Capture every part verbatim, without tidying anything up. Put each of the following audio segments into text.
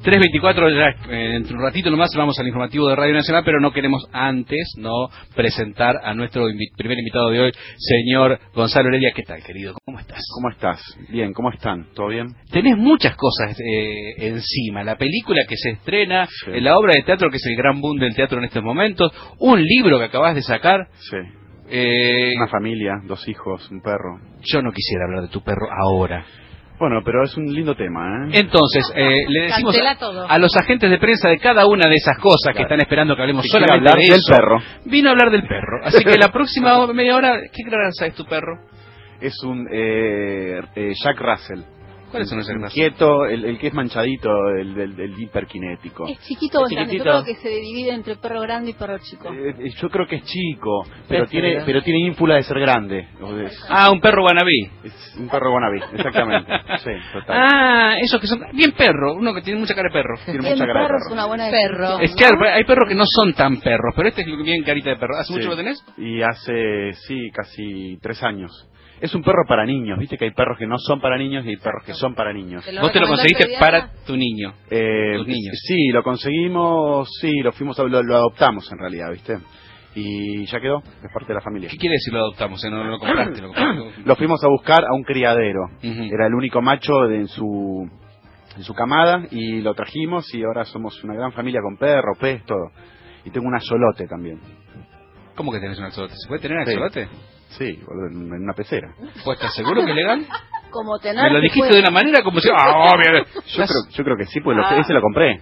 tres veinticuatro, ya eh, entre un ratito nomás vamos al informativo de Radio Nacional, pero no queremos antes no presentar a nuestro invi primer invitado de hoy, señor Gonzalo Heredia. ¿Qué tal, querido? ¿Cómo estás? ¿Cómo estás? Bien, ¿cómo están? ¿Todo bien? Tenés muchas cosas eh, encima, la película que se estrena, Sí. la obra de teatro que es el gran boom del teatro en estos momentos, un libro que acabas de sacar. Sí. Eh, Una familia, dos hijos, un perro. yo no quisiera hablar de tu perro ahora. Bueno, pero es un lindo tema, ¿eh? Entonces, eh, le decimos Cancela a, todo. a los agentes de prensa de cada una de esas cosas que Claro. están esperando que hablemos Si quiere solamente hablar de del eso. perro. Vino a hablar del perro. Así que la próxima media hora, ¿qué raza es tu perro? Es un eh, eh, Jack Russell. ¿Cuáles son los Jack Russell? Inquieto, el, el que es manchadito, el del el hiperkinético. Es chiquito o Es grande. Yo chiquitito. creo que se divide entre perro grande y perro chico. Eh, eh, yo creo que es chico, pero Es tiene verdad. pero tiene ínfula de ser grande. O de- Es, Ah, un perro wannabe. es un perro wannabe, exactamente. Sí, total. Ah, esos que son bien perro, uno que tiene mucha cara de perro. Tiene Bien, mucha cara de perro perro. es una buena Perro. definición, Es ¿no? claro, hay perros que no son tan perros, pero este es bien carita de perro. ¿Hace Sí. mucho lo tenés? Y hace, sí, casi tres años. Es un perro para niños, viste que hay perros que no son para niños y hay perros que son para niños. ¿Te lo Vos te lo recomendó el conseguiste pediatra? para tu niño. Eh, Los niños. Sí, lo conseguimos, sí, lo fuimos, a- lo, lo adoptamos en realidad, viste. Y ya quedó, es parte de la familia. ¿Qué quiere decir lo adoptamos? Eh? No, no lo compraste, lo compraste. Lo fuimos a buscar a un criadero. Ujú. Era el único macho de, en su en su camada y lo trajimos y ahora somos una gran familia con perro, pez, todo. Y tengo un axolote también. ¿Cómo que tenés un axolote? ¿Se puede tener un Sí. axolote? Sí, boludo, en en una pecera. ¿Pues estás seguro que es legal? Como tener Me lo que dijiste puede- de una manera como si... ¡Ah, obvio! Yo creo, yo creo que sí, pues lo, Ah. ese lo compré.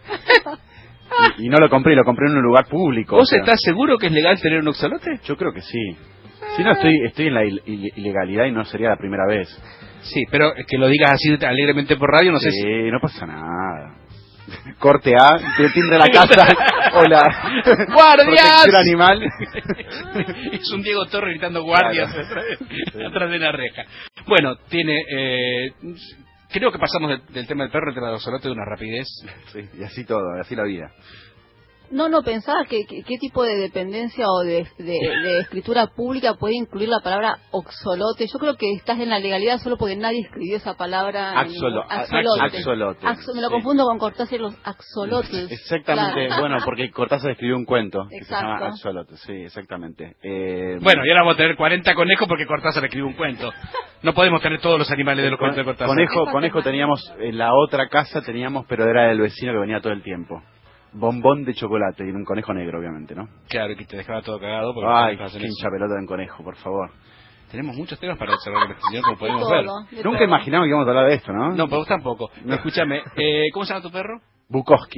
Y, y no lo compré, lo compré en un lugar público. ¿Vos o sea, estás seguro que es legal tener un axolote? Yo creo que sí. Si no, estoy estoy en la il- il- ilegalidad y no sería la primera vez. Sí, pero que lo digas así alegremente por radio, no sé sí, si... no pasa nada. Corte A, te tiende la casa. Hola. ¡Guardias! Protección animal. Es un Diego Torre gritando guardias Claro. atrás, de, atrás de la reja. Bueno, tiene... Eh, creo que pasamos del, del tema del perro al tema del axolote de una rapidez. Sí, y así todo, así la vida. No, no, pensaba que, que- qué tipo de dependencia o de, de- de escritura pública puede incluir la palabra oxolote. Yo creo que estás en la legalidad solo porque nadie escribió esa palabra. en Axolo- ningún- a- axolote. axolote, Axo- me lo sí. confundo con Cortázar y los axolotes. Exactamente, Claro. bueno, porque Cortázar escribió un cuento que se llama Exacto. Axolote, sí, exactamente. Eh, Bueno, y ahora vamos a tener cuarenta conejos porque Cortázar escribió un cuento. No podemos tener todos los animales de los cuentos de Cortázar. Conejo, conejo teníamos en la otra casa teníamos, pero era del vecino que venía todo el tiempo. Bombón de chocolate y un conejo negro, obviamente, ¿no? Claro, que te dejaba todo cagado. Porque Ay, hacen qué eso. hincha pelota de un conejo, por favor. Tenemos muchos temas para observar el exterior, como podemos De ver. todo, de Nunca todo. imaginamos que íbamos a hablar de esto, ¿no? No, pero vos tampoco. Escúchame, eh, ¿cómo se llama tu perro? Bukowski.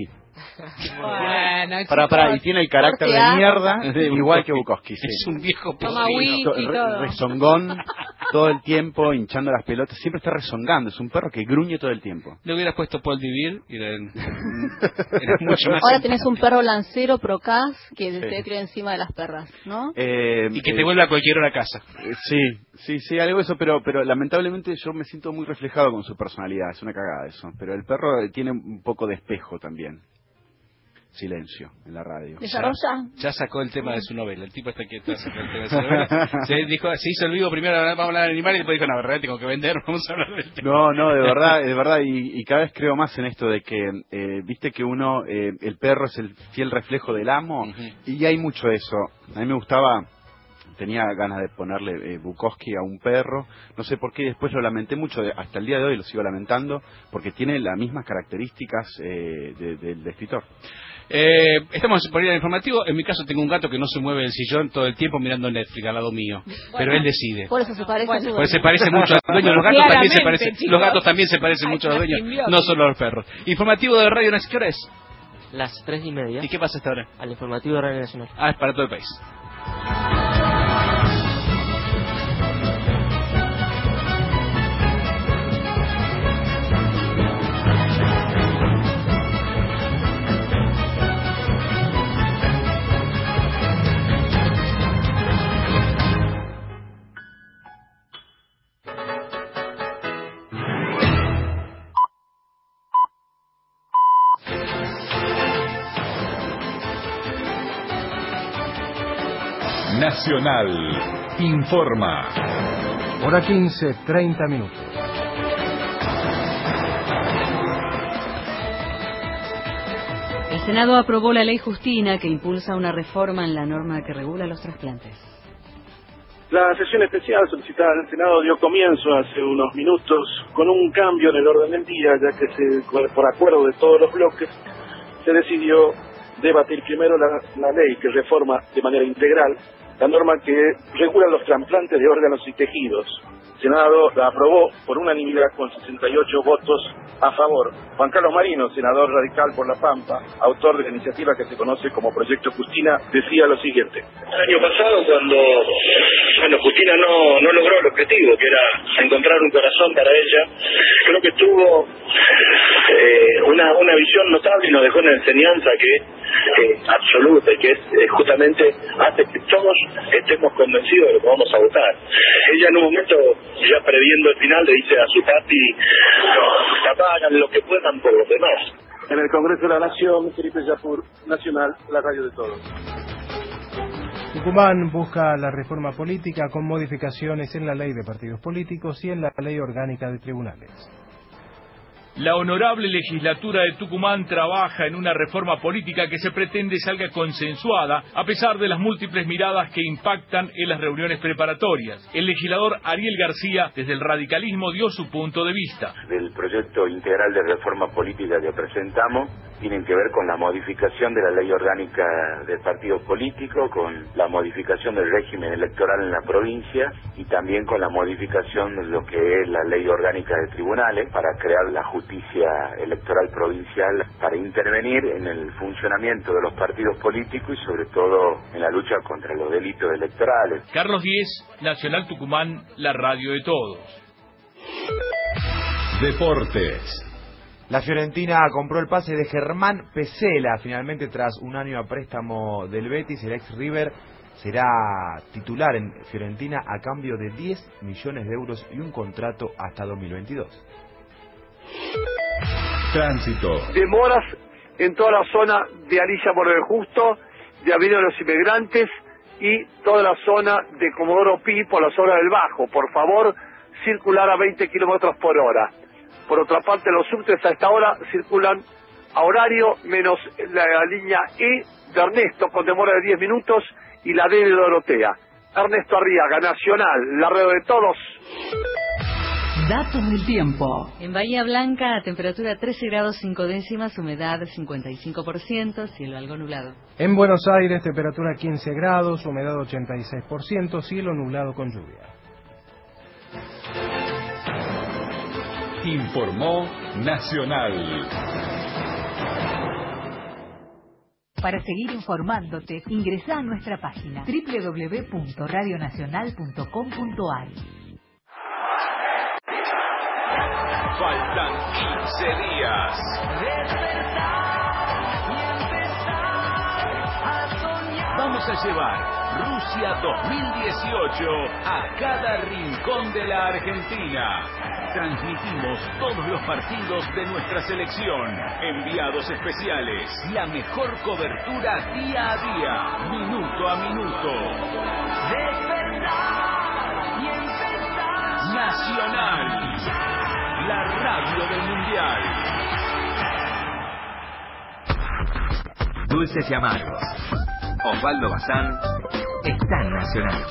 Bueno, Para, para, y tiene el carácter Corte de A. mierda, De igual que Bukowski. Bukowski, sí. Es un viejo Toma podrido. whisky. To- y re- todo. rezongón todo el tiempo, hinchando las pelotas, siempre está rezongando, es un perro que gruñe todo el tiempo. Le hubieras puesto Paul Divir y era, era mucho más... Ahora tenés un perro lancero procaz que Sí. te crea encima de las perras, ¿no? Eh, Y que eh, te vuelva a cualquier hora a casa. eh, Sí, sí, sí, algo de eso, pero, pero lamentablemente yo me siento muy reflejado con su personalidad, es una cagada eso. Pero el perro eh, tiene un poco de espejo también. Silencio en la radio. ¿Desarrolla? Ya sacó el tema de su novela. El tipo está quieto, sacó el tema de su novela. Se dijo, se hizo el vivo primero, vamos a hablar de animales, y después dijo, no, verdad, tengo que vender, vamos a hablar del tema. No, no, de verdad, de verdad, y, y cada vez creo más en esto de que, eh, viste que uno, eh, el perro es el fiel reflejo del amo, Ujú. y hay mucho de eso. A mí me gustaba, tenía ganas de ponerle eh, Bukowski a un perro, no sé por qué, después lo lamenté mucho, de- hasta el día de hoy lo sigo lamentando, porque tiene las mismas características eh, de- del escritor. Eh, estamos por ir al informativo. En mi caso tengo un gato que no se mueve del sillón todo el tiempo mirando Netflix al lado mío. Pero él decide. Por eso se parece a su Porque se dueño. parece mucho al dueño. Los gatos también se Claramente, parecen. chicos. Los gatos también se parecen Hay mucho a los una dueños, simbiosis. no solo a los perros. Informativo de Radio Nacional. ¿Qué hora es? Las tres y media, ¿Y qué pasa hasta ahora? al informativo de Radio Nacional. Ah, es para todo el país. Nacional informa. Hora quince, treinta minutos. Senado aprobó la ley Justina que impulsa una reforma en la norma que regula los trasplantes. La sesión especial solicitada en el Senado dio comienzo hace unos minutos con un cambio en el orden del día, ya que se, por acuerdo de todos los bloques se decidió debatir primero la, la ley que reforma de manera integral la norma que regula los trasplantes de órganos y tejidos. El Senado la aprobó por unanimidad con sesenta y ocho votos a favor. Juan Carlos Marino, senador radical por La Pampa, autor de la iniciativa que se conoce como Proyecto Justina, decía lo siguiente. El año pasado, cuando bueno, Justina no, no logró el objetivo, que era encontrar un corazón para ella, creo que tuvo eh, una, una visión notable y nos dejó una enseñanza que es eh, absoluta y que es eh, justamente hace que todos estemos convencidos de lo que vamos a votar. Ella en un momento, ya previendo el final, le dice a su papi, papá, hagan lo que puedan por los demás. En el Congreso de la Nación, Felipe Yapur, Nacional, la radio de todos. Tucumán busca la reforma política con modificaciones en la ley de partidos políticos y en la ley orgánica de tribunales. La honorable legislatura de Tucumán trabaja en una reforma política que se pretende salga consensuada a pesar de las múltiples miradas que impactan en las reuniones preparatorias. El legislador Ariel García, desde el radicalismo, dio su punto de vista. Del proyecto integral de reforma política que presentamos tienen que ver con la modificación de la ley orgánica del partido político, con la modificación del régimen electoral en la provincia y también con la modificación de lo que es la ley orgánica de tribunales para crear la justicia electoral provincial para intervenir en el funcionamiento de los partidos políticos y sobre todo en la lucha contra los delitos electorales. Carlos Diez, Nacional Tucumán, la radio de todos. Deportes. La Fiorentina compró el pase de Germán Pesela. Finalmente, tras un año a préstamo del Betis, el ex River será titular en Fiorentina a cambio de diez millones de euros y un contrato hasta dos mil veintidós. Tránsito. Demoras en toda la zona de Alicia Morel Justo, de Avenida de los Inmigrantes y toda la zona de Comodoro Pi por la zona del Bajo. Por favor, circular a veinte kilómetros por hora. Por otra parte, los subtes a esta hora circulan a horario, menos la, la línea E de Ernesto con demora de diez minutos y la D de Dorotea. Ernesto Arriaga, Nacional, la radio de todos. Datos del tiempo. En Bahía Blanca, temperatura trece grados cinco décimas, humedad cincuenta y cinco por ciento, cielo algo nublado. En Buenos Aires, temperatura quince grados, humedad ochenta y seis por ciento, cielo nublado con lluvia. Informó Nacional. Para seguir informándote, ingresa a nuestra página doble u doble u doble u punto radio nacional punto com punto a r. Faltan quince días. Vamos a llevar Rusia dos mil dieciocho a cada rincón de la Argentina. Transmitimos todos los partidos de nuestra selección. Enviados especiales. La mejor cobertura día a día. Minuto a minuto. Despertar y empezar. Nacional. La radio del Mundial. Dulces y amargos. Osvaldo Bazán está en Nacional.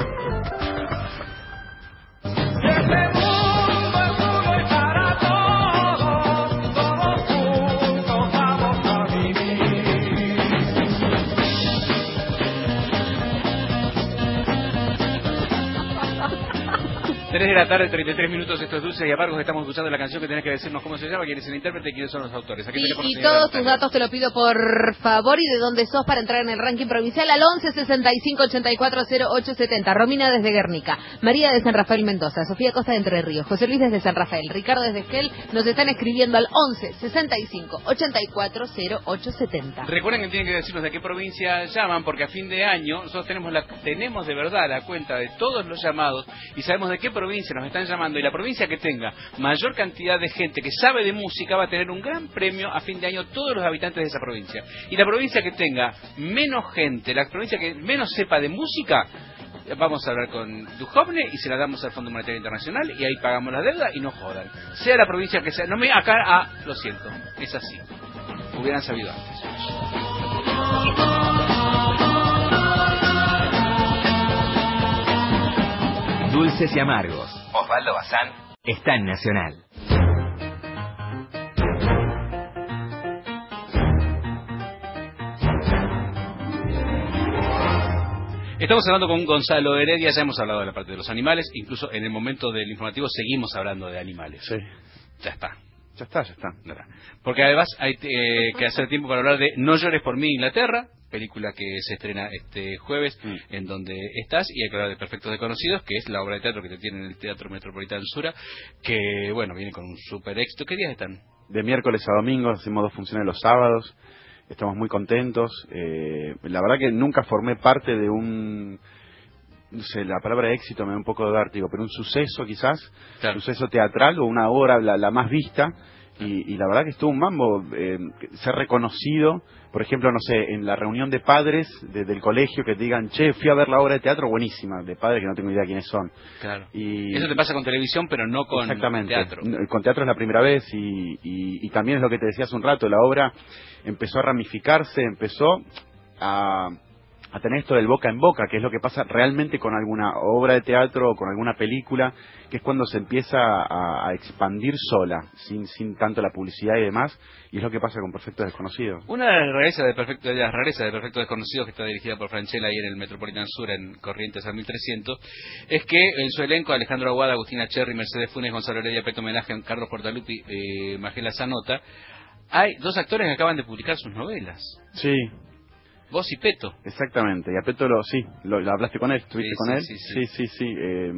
tres de la tarde, treinta y tres minutos, esto es Dulces y Amargos. Estamos escuchando la canción que tenés que decirnos cómo se llama, quién es el intérprete y quiénes son los autores. Aquí y y todos tus datos te lo pido por favor y de dónde sos para entrar en el ranking provincial al once sesenta y cinco ochenta y cuatro cero ocho setenta. Romina desde Guernica, María de San Rafael Mendoza, Sofía Costa de Entre Ríos, José Luis desde San Rafael, Ricardo desde Esquel. Nos están escribiendo al once sesenta y cinco ochenta y cuatro cero ocho setenta. Recuerden que tienen que decirnos de qué provincia llaman, porque a fin de año nosotros tenemos la tenemos de verdad la cuenta de todos los llamados y sabemos de qué provincia nos están llamando, y la provincia que tenga mayor cantidad de gente que sabe de música va a tener un gran premio a fin de año, todos los habitantes de esa provincia. Y la provincia que tenga menos gente, la provincia que menos sepa de música, vamos a hablar con Duhovne y se la damos al Fondo Monetario Internacional y ahí pagamos la deuda y no jodan. Sea la provincia que sea, no me acá, ah, lo siento, es así. hubieran sabido antes. Dulces y amargos. Osvaldo Bazán está en Nacional. Estamos hablando con Gonzalo Heredia, ya hemos hablado de la parte de los animales, incluso en el momento del informativo seguimos hablando de animales. Sí. Ya está. Ya está, ya está. Porque además hay eh, que hacer tiempo para hablar de No llores por mí, Inglaterra, película que se estrena este jueves, mm. en donde estás, y hay que hablar de Perfectos Desconocidos, que es la obra de teatro que te tiene en el Teatro Metropolitano Sura, que, bueno, viene con un super éxito. ¿Qué días están? De miércoles a domingo, hacemos dos funciones los sábados, estamos muy contentos. Eh, la verdad que nunca formé parte de un... no sé, la palabra éxito me da un poco de vértigo, pero un suceso quizás, claro. Un suceso teatral o una obra la, la más vista, y, y la verdad que estuvo un mambo, eh, ser reconocido, por ejemplo, no sé, en la reunión de padres de, del colegio que te digan, che, fui a ver la obra de teatro, buenísima, de padres que no tengo idea quiénes son. Claro. Y eso te pasa con televisión, pero no con exactamente. teatro. Con teatro es la primera vez, y, y, y también es lo que te decía hace un rato, la obra empezó a ramificarse, empezó a... a tener esto del boca en boca, que es lo que pasa realmente con alguna obra de teatro o con alguna película, que es cuando se empieza a, a expandir sola, sin sin tanto la publicidad y demás, y es lo que pasa con Perfectos Desconocidos. Una de las rarezas de Perfecto, de las rarezas de Perfectos Desconocidos, que está dirigida por Franchella ahí en el Metropolitan Sur, en Corrientes al mil trescientos, es que en su elenco Alejandro Aguada, Agustina Cherry, Mercedes Funes, Gonzalo Heredia, Peto Homenaje, Carlos Portalupi, eh, Magela Zanota, hay dos actores que acaban de publicar sus novelas. Sí. Vos y Peto. Exactamente, y a Peto lo, sí, lo, lo hablaste con él, estuviste sí, con sí, él. Sí, sí, sí. sí, sí eh,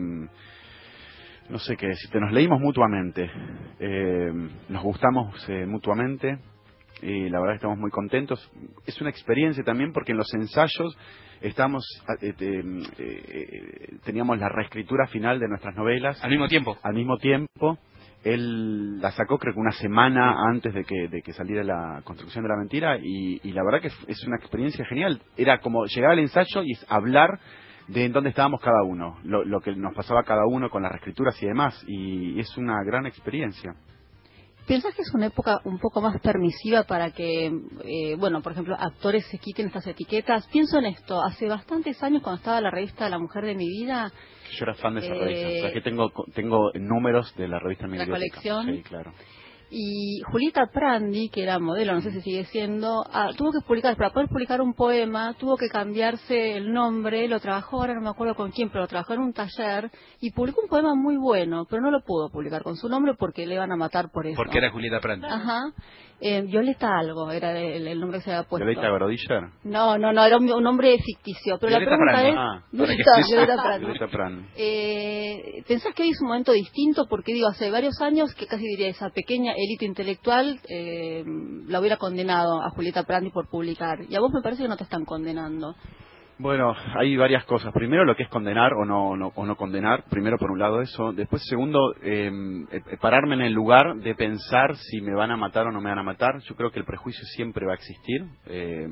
no sé qué decirte, nos leímos mutuamente, eh, nos gustamos eh, mutuamente, y la verdad que estamos muy contentos. Es una experiencia también porque en los ensayos estamos, eh, eh, eh, teníamos la reescritura final de nuestras novelas. Al mismo tiempo. Al mismo tiempo. Él la sacó creo que una semana antes de que, de que saliera la construcción de la mentira, y, y la verdad que es una experiencia genial. Era como llegar al ensayo y hablar de en dónde estábamos cada uno, lo, lo que nos pasaba a cada uno con las reescrituras y demás, y es una gran experiencia. ¿Pensás que es una época un poco más permisiva para que, eh, bueno, por ejemplo, actores se quiten estas etiquetas? Pienso en esto, hace bastantes años cuando estaba la revista La Mujer de mi vida... Yo era fan de esa eh, revista, o sea que tengo, tengo números de la revista en mi la biblioteca. colección. Sí, claro. Y Julieta Prandi, que era modelo, no sé si sigue siendo, ah, tuvo que publicar, para poder publicar un poema, tuvo que cambiarse el nombre, lo trabajó, ahora no me acuerdo con quién, pero lo trabajó en un taller, y publicó un poema muy bueno, pero no lo pudo publicar con su nombre porque le iban a matar por eso. Porque era Julieta Prandi. Ajá. Eh, Violeta algo, era el, el nombre que se había puesto. ¿Violeta Grodiller? No, no, no, era un, un nombre ficticio. Pero Violeta la pregunta Prandi. es... Ah, Violeta, Violeta Prandi. Violeta Prandi. Eh, ¿Pensás que hoy es un momento distinto? Porque digo, hace varios años que casi diría esa pequeña élite intelectual eh, la hubiera condenado a Julieta Prandi por publicar. Y a vos me parece que no te están condenando. Bueno, hay varias cosas. Primero, lo que es condenar o no, no, o no condenar. Primero, por un lado, eso. Después, segundo, eh, eh, pararme en el lugar de pensar si me van a matar o no me van a matar. Yo creo que el prejuicio siempre va a existir. Eh,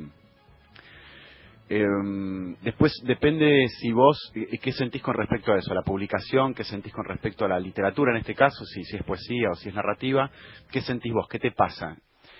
eh, después, depende si vos, eh, qué sentís con respecto a eso, a la publicación, qué sentís con respecto a la literatura en este caso, si, si es poesía o si es narrativa. ¿Qué sentís vos? ¿Qué te pasa?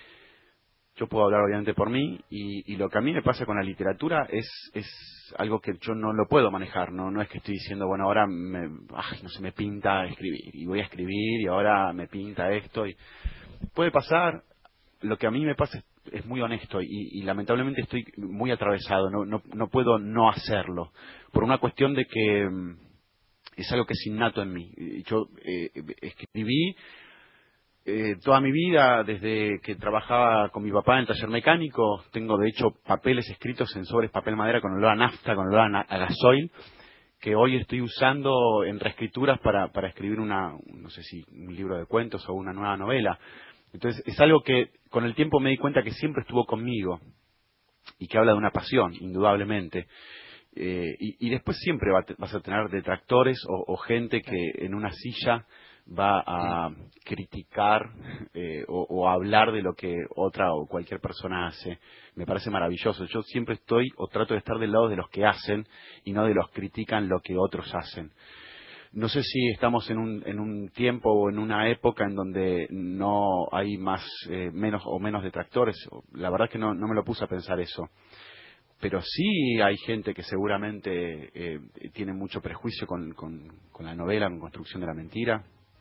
Yo puedo hablar obviamente por mí, y, y lo que a mí me pasa con la literatura es, es algo que yo no lo puedo manejar, no no es que estoy diciendo, bueno, ahora me, ay, no se me pinta escribir, y voy a escribir, y ahora me pinta esto, y puede pasar. Lo que a mí me pasa es, es muy honesto, y, y lamentablemente estoy muy atravesado, no, no, no puedo no hacerlo, por una cuestión de que mm, es algo que es innato en mí. Yo eh, escribí Eh, toda mi vida, desde que trabajaba con mi papá en el taller mecánico. Tengo de hecho papeles escritos en sobres papel madera con olor a nafta, con olor a, a gasoil, que hoy estoy usando en reescrituras para, para escribir una, no sé si un libro de cuentos o una nueva novela. Entonces es algo que con el tiempo me di cuenta que siempre estuvo conmigo, y que habla de una pasión, indudablemente. Eh, y, y después siempre va, vas a tener detractores o, o gente que en una silla va a criticar eh, o, o a hablar de lo que otra o cualquier persona hace. Me parece maravilloso. Yo siempre estoy o trato de estar del lado de los que hacen y no de los que critican lo que otros hacen. no sé si estamos en un, en un tiempo o en una época en donde no hay más, eh, menos o menos detractores. La verdad es que no, no me lo puse a pensar eso. Pero sí hay gente que seguramente eh, tiene mucho prejuicio con, con, con la novela, con Construcción de la Mentira.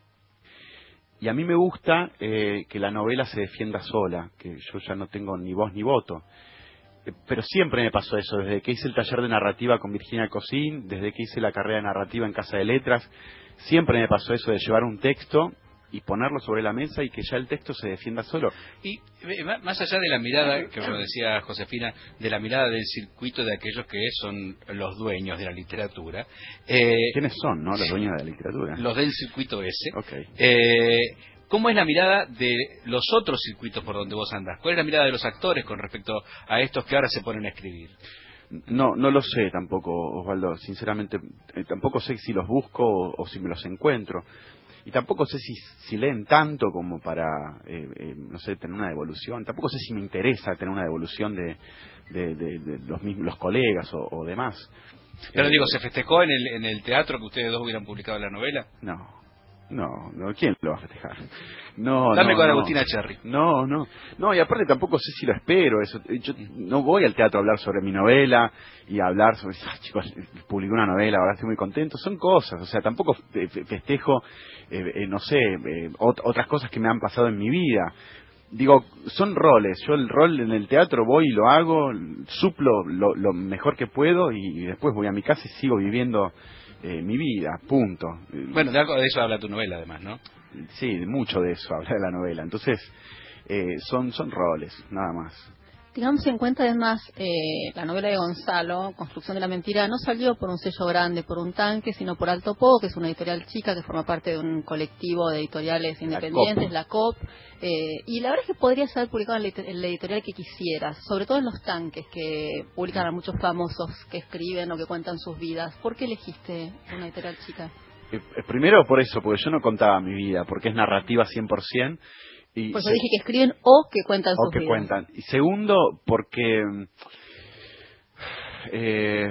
Y a mí me gusta eh, que la novela se defienda sola, que yo ya no tengo ni voz ni voto. Eh, pero siempre me pasó eso, desde que hice el taller de narrativa con Virginia Cosín, desde que hice la carrera de narrativa en Casa de Letras, siempre me pasó eso de llevar un texto y ponerlo sobre la mesa y que ya el texto se defienda solo. Y eh, más allá de la mirada, que lo decía Josefina, de la mirada del circuito de aquellos que son los dueños de la literatura. Eh, ¿Quiénes son, no? Los dueños de la literatura. Los del circuito ese. Okay. Eh, ¿Cómo es la mirada de los otros circuitos por donde vos andás? ¿Cuál es la mirada de los actores con respecto a estos que ahora se ponen a escribir? No, no lo sé tampoco, Osvaldo. Sinceramente, eh, tampoco sé si los busco o, o si me los encuentro. Y tampoco sé si, si leen tanto como para, eh, eh, no sé, tener una devolución. Tampoco sé si me interesa tener una devolución de, de, de, de los mismos los colegas o, o demás. Pero eh, digo, ¿se festejó en el, en el teatro que ustedes dos hubieran publicado la novela? No. No, no, ¿quién lo va a festejar? No, Dame no, con no. Agustina Cherry. No, no, no, y aparte tampoco sé si lo espero. Eso, yo no voy al teatro a hablar sobre mi novela y a hablar sobre, ah, chicos, publiqué una novela, ahora estoy muy contento. Son cosas, o sea, tampoco festejo, eh, eh, no sé, eh, ot otras cosas que me han pasado en mi vida. Digo, son roles. Yo el rol en el teatro voy y lo hago, suplo lo, lo mejor que puedo y después voy a mi casa y sigo viviendo Eh, mi vida, punto. Bueno, de algo de eso habla tu novela, además, ¿no? Sí, mucho de eso habla de la novela. Entonces, eh, son son roles, nada más. Digamos en cuenta, además, eh, la novela de Gonzalo, Construcción de la Mentira, no salió por un sello grande, por un tanque, sino por Alto Po, que es una editorial chica que forma parte de un colectivo de editoriales independientes, la C O P. Eh, y la verdad es que podrías haber publicado en la, en la editorial que quisieras, sobre todo en los tanques, que publican a muchos famosos que escriben o que cuentan sus vidas. ¿Por qué elegiste una editorial chica? Eh, primero por eso, porque yo no contaba mi vida, porque es narrativa cien por ciento. Y Por eso dije que escriben o que cuentan o sus que vidas. cuentan. Y segundo, porque eh,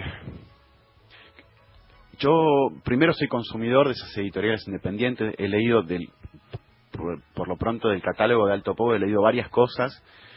yo primero soy consumidor de esas editoriales independientes. He leído, del, por, por lo pronto, del catálogo de Alto Po, he leído varias cosas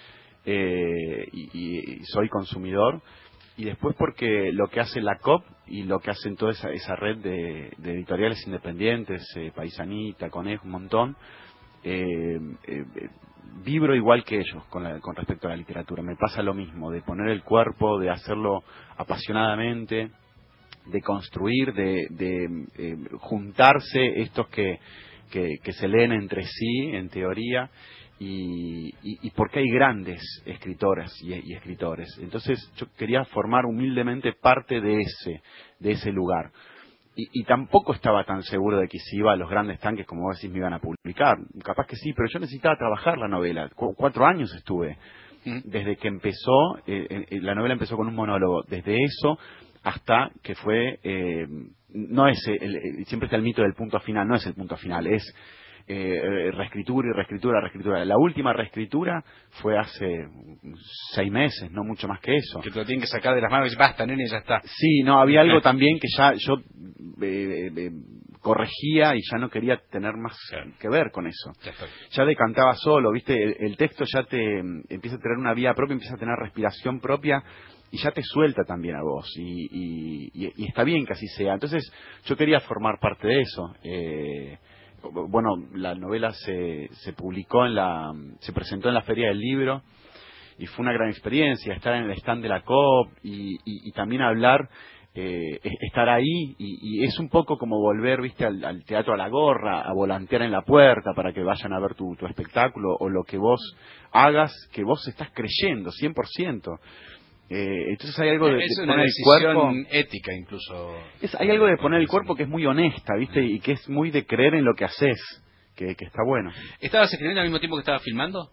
eh, y, y soy consumidor. Y después porque lo que hace la C O P y lo que hacen toda esa, esa red de, de editoriales independientes, eh, Paisanita, Conejo, un montón, Eh, eh, vibro igual que ellos con, la, con respecto a la literatura. Me pasa lo mismo, de poner el cuerpo, de hacerlo apasionadamente, de construir, de, de eh, juntarse estos que, que, que se leen entre sí, en teoría, y, y, y porque hay grandes escritoras y, y escritores. Entonces yo quería formar humildemente parte de ese, de ese lugar. Y, y tampoco estaba tan seguro de que si iba a los grandes tanques, como vos decís, me iban a publicar. Capaz que sí, pero yo necesitaba trabajar la novela. Cu cuatro años estuve. Desde que empezó, eh, eh, la novela empezó con un monólogo. Desde eso hasta que fue, eh, no es, el, el, siempre está el mito del punto final, no es el punto final, es eh, reescritura y reescritura, reescritura. La última reescritura fue hace seis meses, no mucho más que eso. Que te lo tienen que sacar de las manos y basta, nene, ya está. Sí, no, había algo también que ya yo eh, eh, corregía y ya no quería tener más claro. que ver con eso. Ya, ya decantaba solo, ¿viste? El, el texto ya te empieza a tener una vida propia, empieza a tener respiración propia y ya te suelta también a vos. Y, y, y, y está bien que así sea. Entonces yo quería formar parte de eso. Eh, bueno, la novela se, se publicó en la, se presentó en la Feria del Libro y fue una gran experiencia estar en el stand de la C O P y, y, y también hablar, eh, estar ahí y, y es un poco como volver, viste, al, al teatro a la gorra, a volantear en la puerta para que vayan a ver tu, tu espectáculo o lo que vos hagas, que vos estás creyendo cien por ciento. Eh, entonces hay algo de, es de una poner decisión el cuerpo ética incluso. Es, hay algo de poner el cuerpo que es muy honesta, ¿viste? Y que es muy de creer en lo que haces, que, que está bueno. ¿Estabas escribiendo al mismo tiempo que estabas filmando?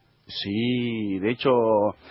Sí, de hecho,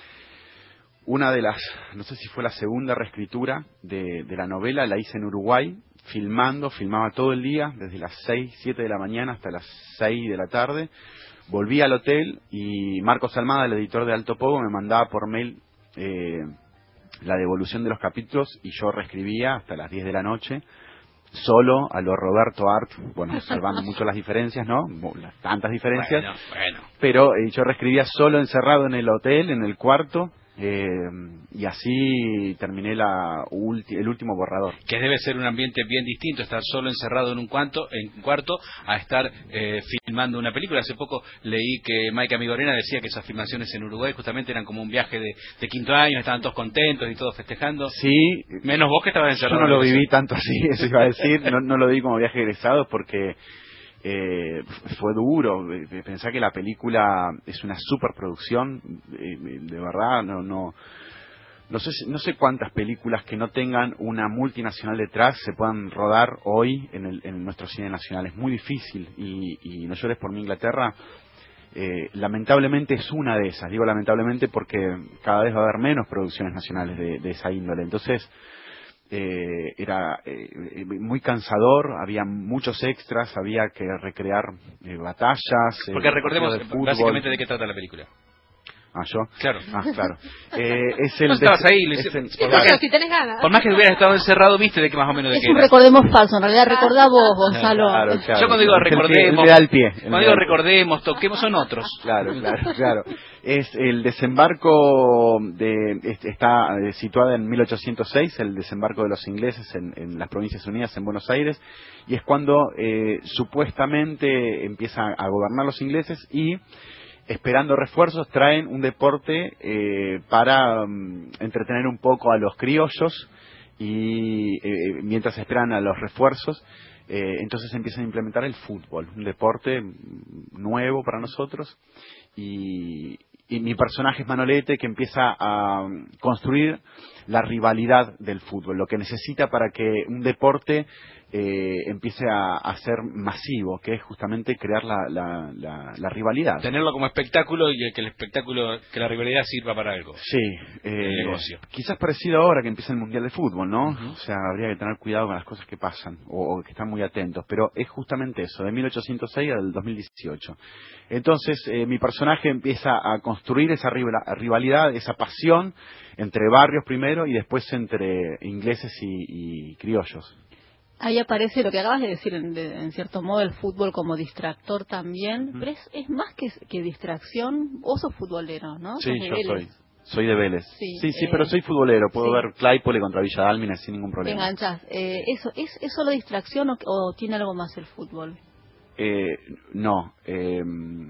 una de las, no sé si fue la segunda reescritura de, de la novela, la hice en Uruguay, filmando, filmaba todo el día, desde las seis, siete de la mañana hasta las seis de la tarde. Volví al hotel y Marcos Almada, el editor de Alto Po, me mandaba por mail Eh, la devolución de los capítulos y yo reescribía hasta las diez de la noche solo a lo Roberto Art, bueno, salvando mucho las diferencias, ¿no? Las tantas diferencias. Bueno, bueno. Pero eh, yo reescribía solo encerrado en el hotel, en el cuarto, eh, y así terminé la ulti el último borrador. Que debe ser un ambiente bien distinto, estar solo encerrado en un cuarto, en un cuarto a estar eh, filmando una película. Hace poco leí que Maika Amigorena decía que esas filmaciones en Uruguay justamente eran como un viaje de, de quinto año, estaban todos contentos y todos festejando. Sí. Menos vos que estabas encerrado. Yo no lo viví tanto así, eso iba a decir, no, no lo vi como viaje egresado porque eh, fue duro. Pensar que la película es una superproducción, eh, de verdad, no, no, no sé, no sé cuántas películas que no tengan una multinacional detrás se puedan rodar hoy en, el, en nuestro cine nacional. Es muy difícil y, y No llores por mi Inglaterra, eh, lamentablemente es una de esas. Digo lamentablemente porque cada vez va a haber menos producciones nacionales de, de esa índole. Entonces Eh, era eh, muy cansador, había muchos extras, había que recrear eh, batallas. Porque eh, recordemos de fútbol. básicamente de qué trata la película. Ah, ¿yo? Claro. Ah, claro. Eh, es el no estabas de, ahí, Luis. es el, Pero más, si tenés ganas. Por más que hubieras estado encerrado, viste de qué más o menos de Es qué un era. recordemos falso, en realidad recordá vos, Gonzalo. Claro, claro, Yo cuando digo claro. recordemos, el que da el pie, cuando digo recordemos, toquemos, son otros. Claro, claro, claro. Es el desembarco de está situada en mil ochocientos seis, el desembarco de los ingleses en, en las Provincias Unidas en Buenos Aires, y es cuando eh, supuestamente empiezan a gobernar los ingleses y esperando refuerzos traen un deporte eh, para um, entretener un poco a los criollos y eh, mientras esperan a los refuerzos eh, entonces empiezan a implementar el fútbol, un deporte nuevo para nosotros y, y mi personaje es Manolete, que empieza a um, construir la rivalidad del fútbol, lo que necesita para que un deporte eh, empiece a, a ser masivo, que es justamente crear la, la, la, la rivalidad. Tenerlo como espectáculo y que el espectáculo, que la rivalidad sirva para algo. Sí. Eh, el negocio. Quizás parecido ahora que empieza el Mundial de Fútbol, ¿no? Uh-huh. O sea, habría que tener cuidado con las cosas que pasan, o, o que están muy atentos, pero es justamente eso, de mil ochocientos seis al dos mil dieciocho. Entonces, eh, mi personaje empieza a construir esa rivalidad, esa pasión entre barrios primero y después entre ingleses y, y criollos. Ahí aparece lo que acabas de decir, en, de, en cierto modo, el fútbol como distractor también, mm. pero es, es más que, que distracción. Vos sos futbolero, ¿no? Sí, sos yo Vélez. soy. Soy de Vélez. Sí, sí, sí eh, pero soy futbolero. Puedo sí. ver Claypole contra Villa Dálmine sin ningún problema. Te enganchás. Eh, eso, ¿es, ¿Es solo distracción o, o tiene algo más el fútbol? Eh, no. Eh,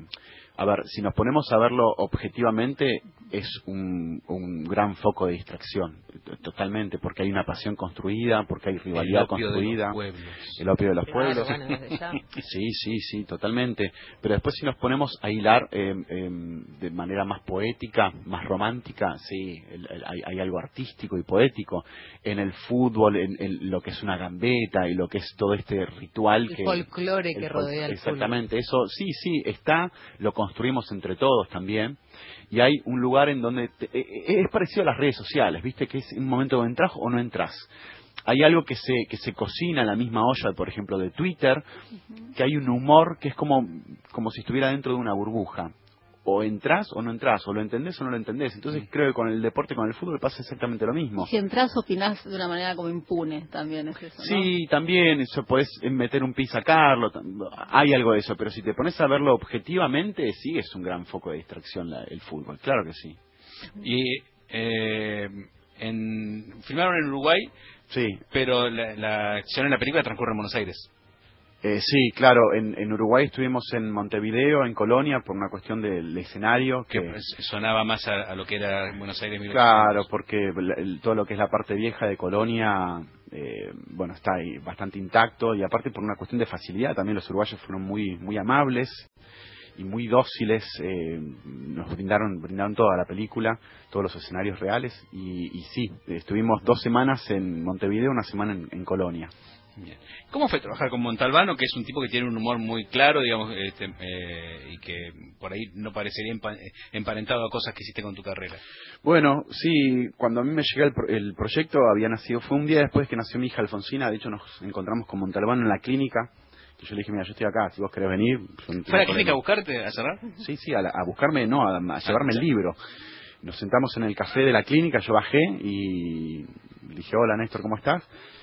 a ver, si nos ponemos a verlo objetivamente, es un, un gran foco de distracción, totalmente, porque hay una pasión construida, porque hay rivalidad el opio construida, de los pueblos. el opio de los claro, pueblos. bueno, desde ya. Sí, sí, sí, totalmente. Pero después si nos ponemos a hilar eh, eh, de manera más poética, más romántica, sí, el, el, hay, hay algo artístico y poético en el fútbol, en, en lo que es una gambeta y lo que es todo este ritual el que folclore que el rodea el exactamente, fútbol. Eso sí, sí, está, lo construimos entre todos también. Y hay un lugar en donde te, es parecido a las redes sociales, ¿viste? Que es un momento donde entras o no entras. Hay algo que se que se cocina en la misma olla, por ejemplo, de Twitter, uh-huh. que hay un humor que es como como si estuviera dentro de una burbuja. O entras o no entras, o lo entendés o no lo entendés. Entonces sí. creo que con el deporte, con el fútbol pasa exactamente lo mismo. Si entras opinás de una manera como impune, también es eso, ¿no? Sí, también, eso podés meter un pis, sacarlo, hay algo de eso, pero si te pones a verlo objetivamente, sí es un gran foco de distracción la, el fútbol, claro que sí. Y eh, en, filmaron en Uruguay, sí, pero la, la acción en la película transcurre en Buenos Aires. Eh, sí, claro, en, en Uruguay estuvimos en Montevideo, en Colonia, por una cuestión del escenario. Que, que sonaba más a, a lo que era Buenos Aires. Claro, porque el, el, todo lo que es la parte vieja de Colonia, eh, bueno, está ahí bastante intacto, y aparte por una cuestión de facilidad, también los uruguayos fueron muy muy amables y muy dóciles, eh, nos brindaron brindaron toda la película, todos los escenarios reales, y, y sí, estuvimos dos semanas en Montevideo, una semana en, en Colonia. Bien. ¿Cómo fue trabajar con Montalbano, que es un tipo que tiene un humor muy claro, digamos, este, eh, y que por ahí no parecería empa emparentado a cosas que hiciste con tu carrera? Bueno, sí, cuando a mí me llegó el, pro el proyecto había nacido, fue un día después que nació mi hija Alfonsina, de hecho nos encontramos con Montalbano en la clínica, y yo le dije, mira, yo estoy acá, si vos querés venir... No ¿Fue a la clínica a buscarte, a cerrar? Sí, sí, a, la, a buscarme, no, a, a llevarme el libro. Nos sentamos en el café de la clínica, yo bajé y le dije, hola Néstor, ¿cómo estás?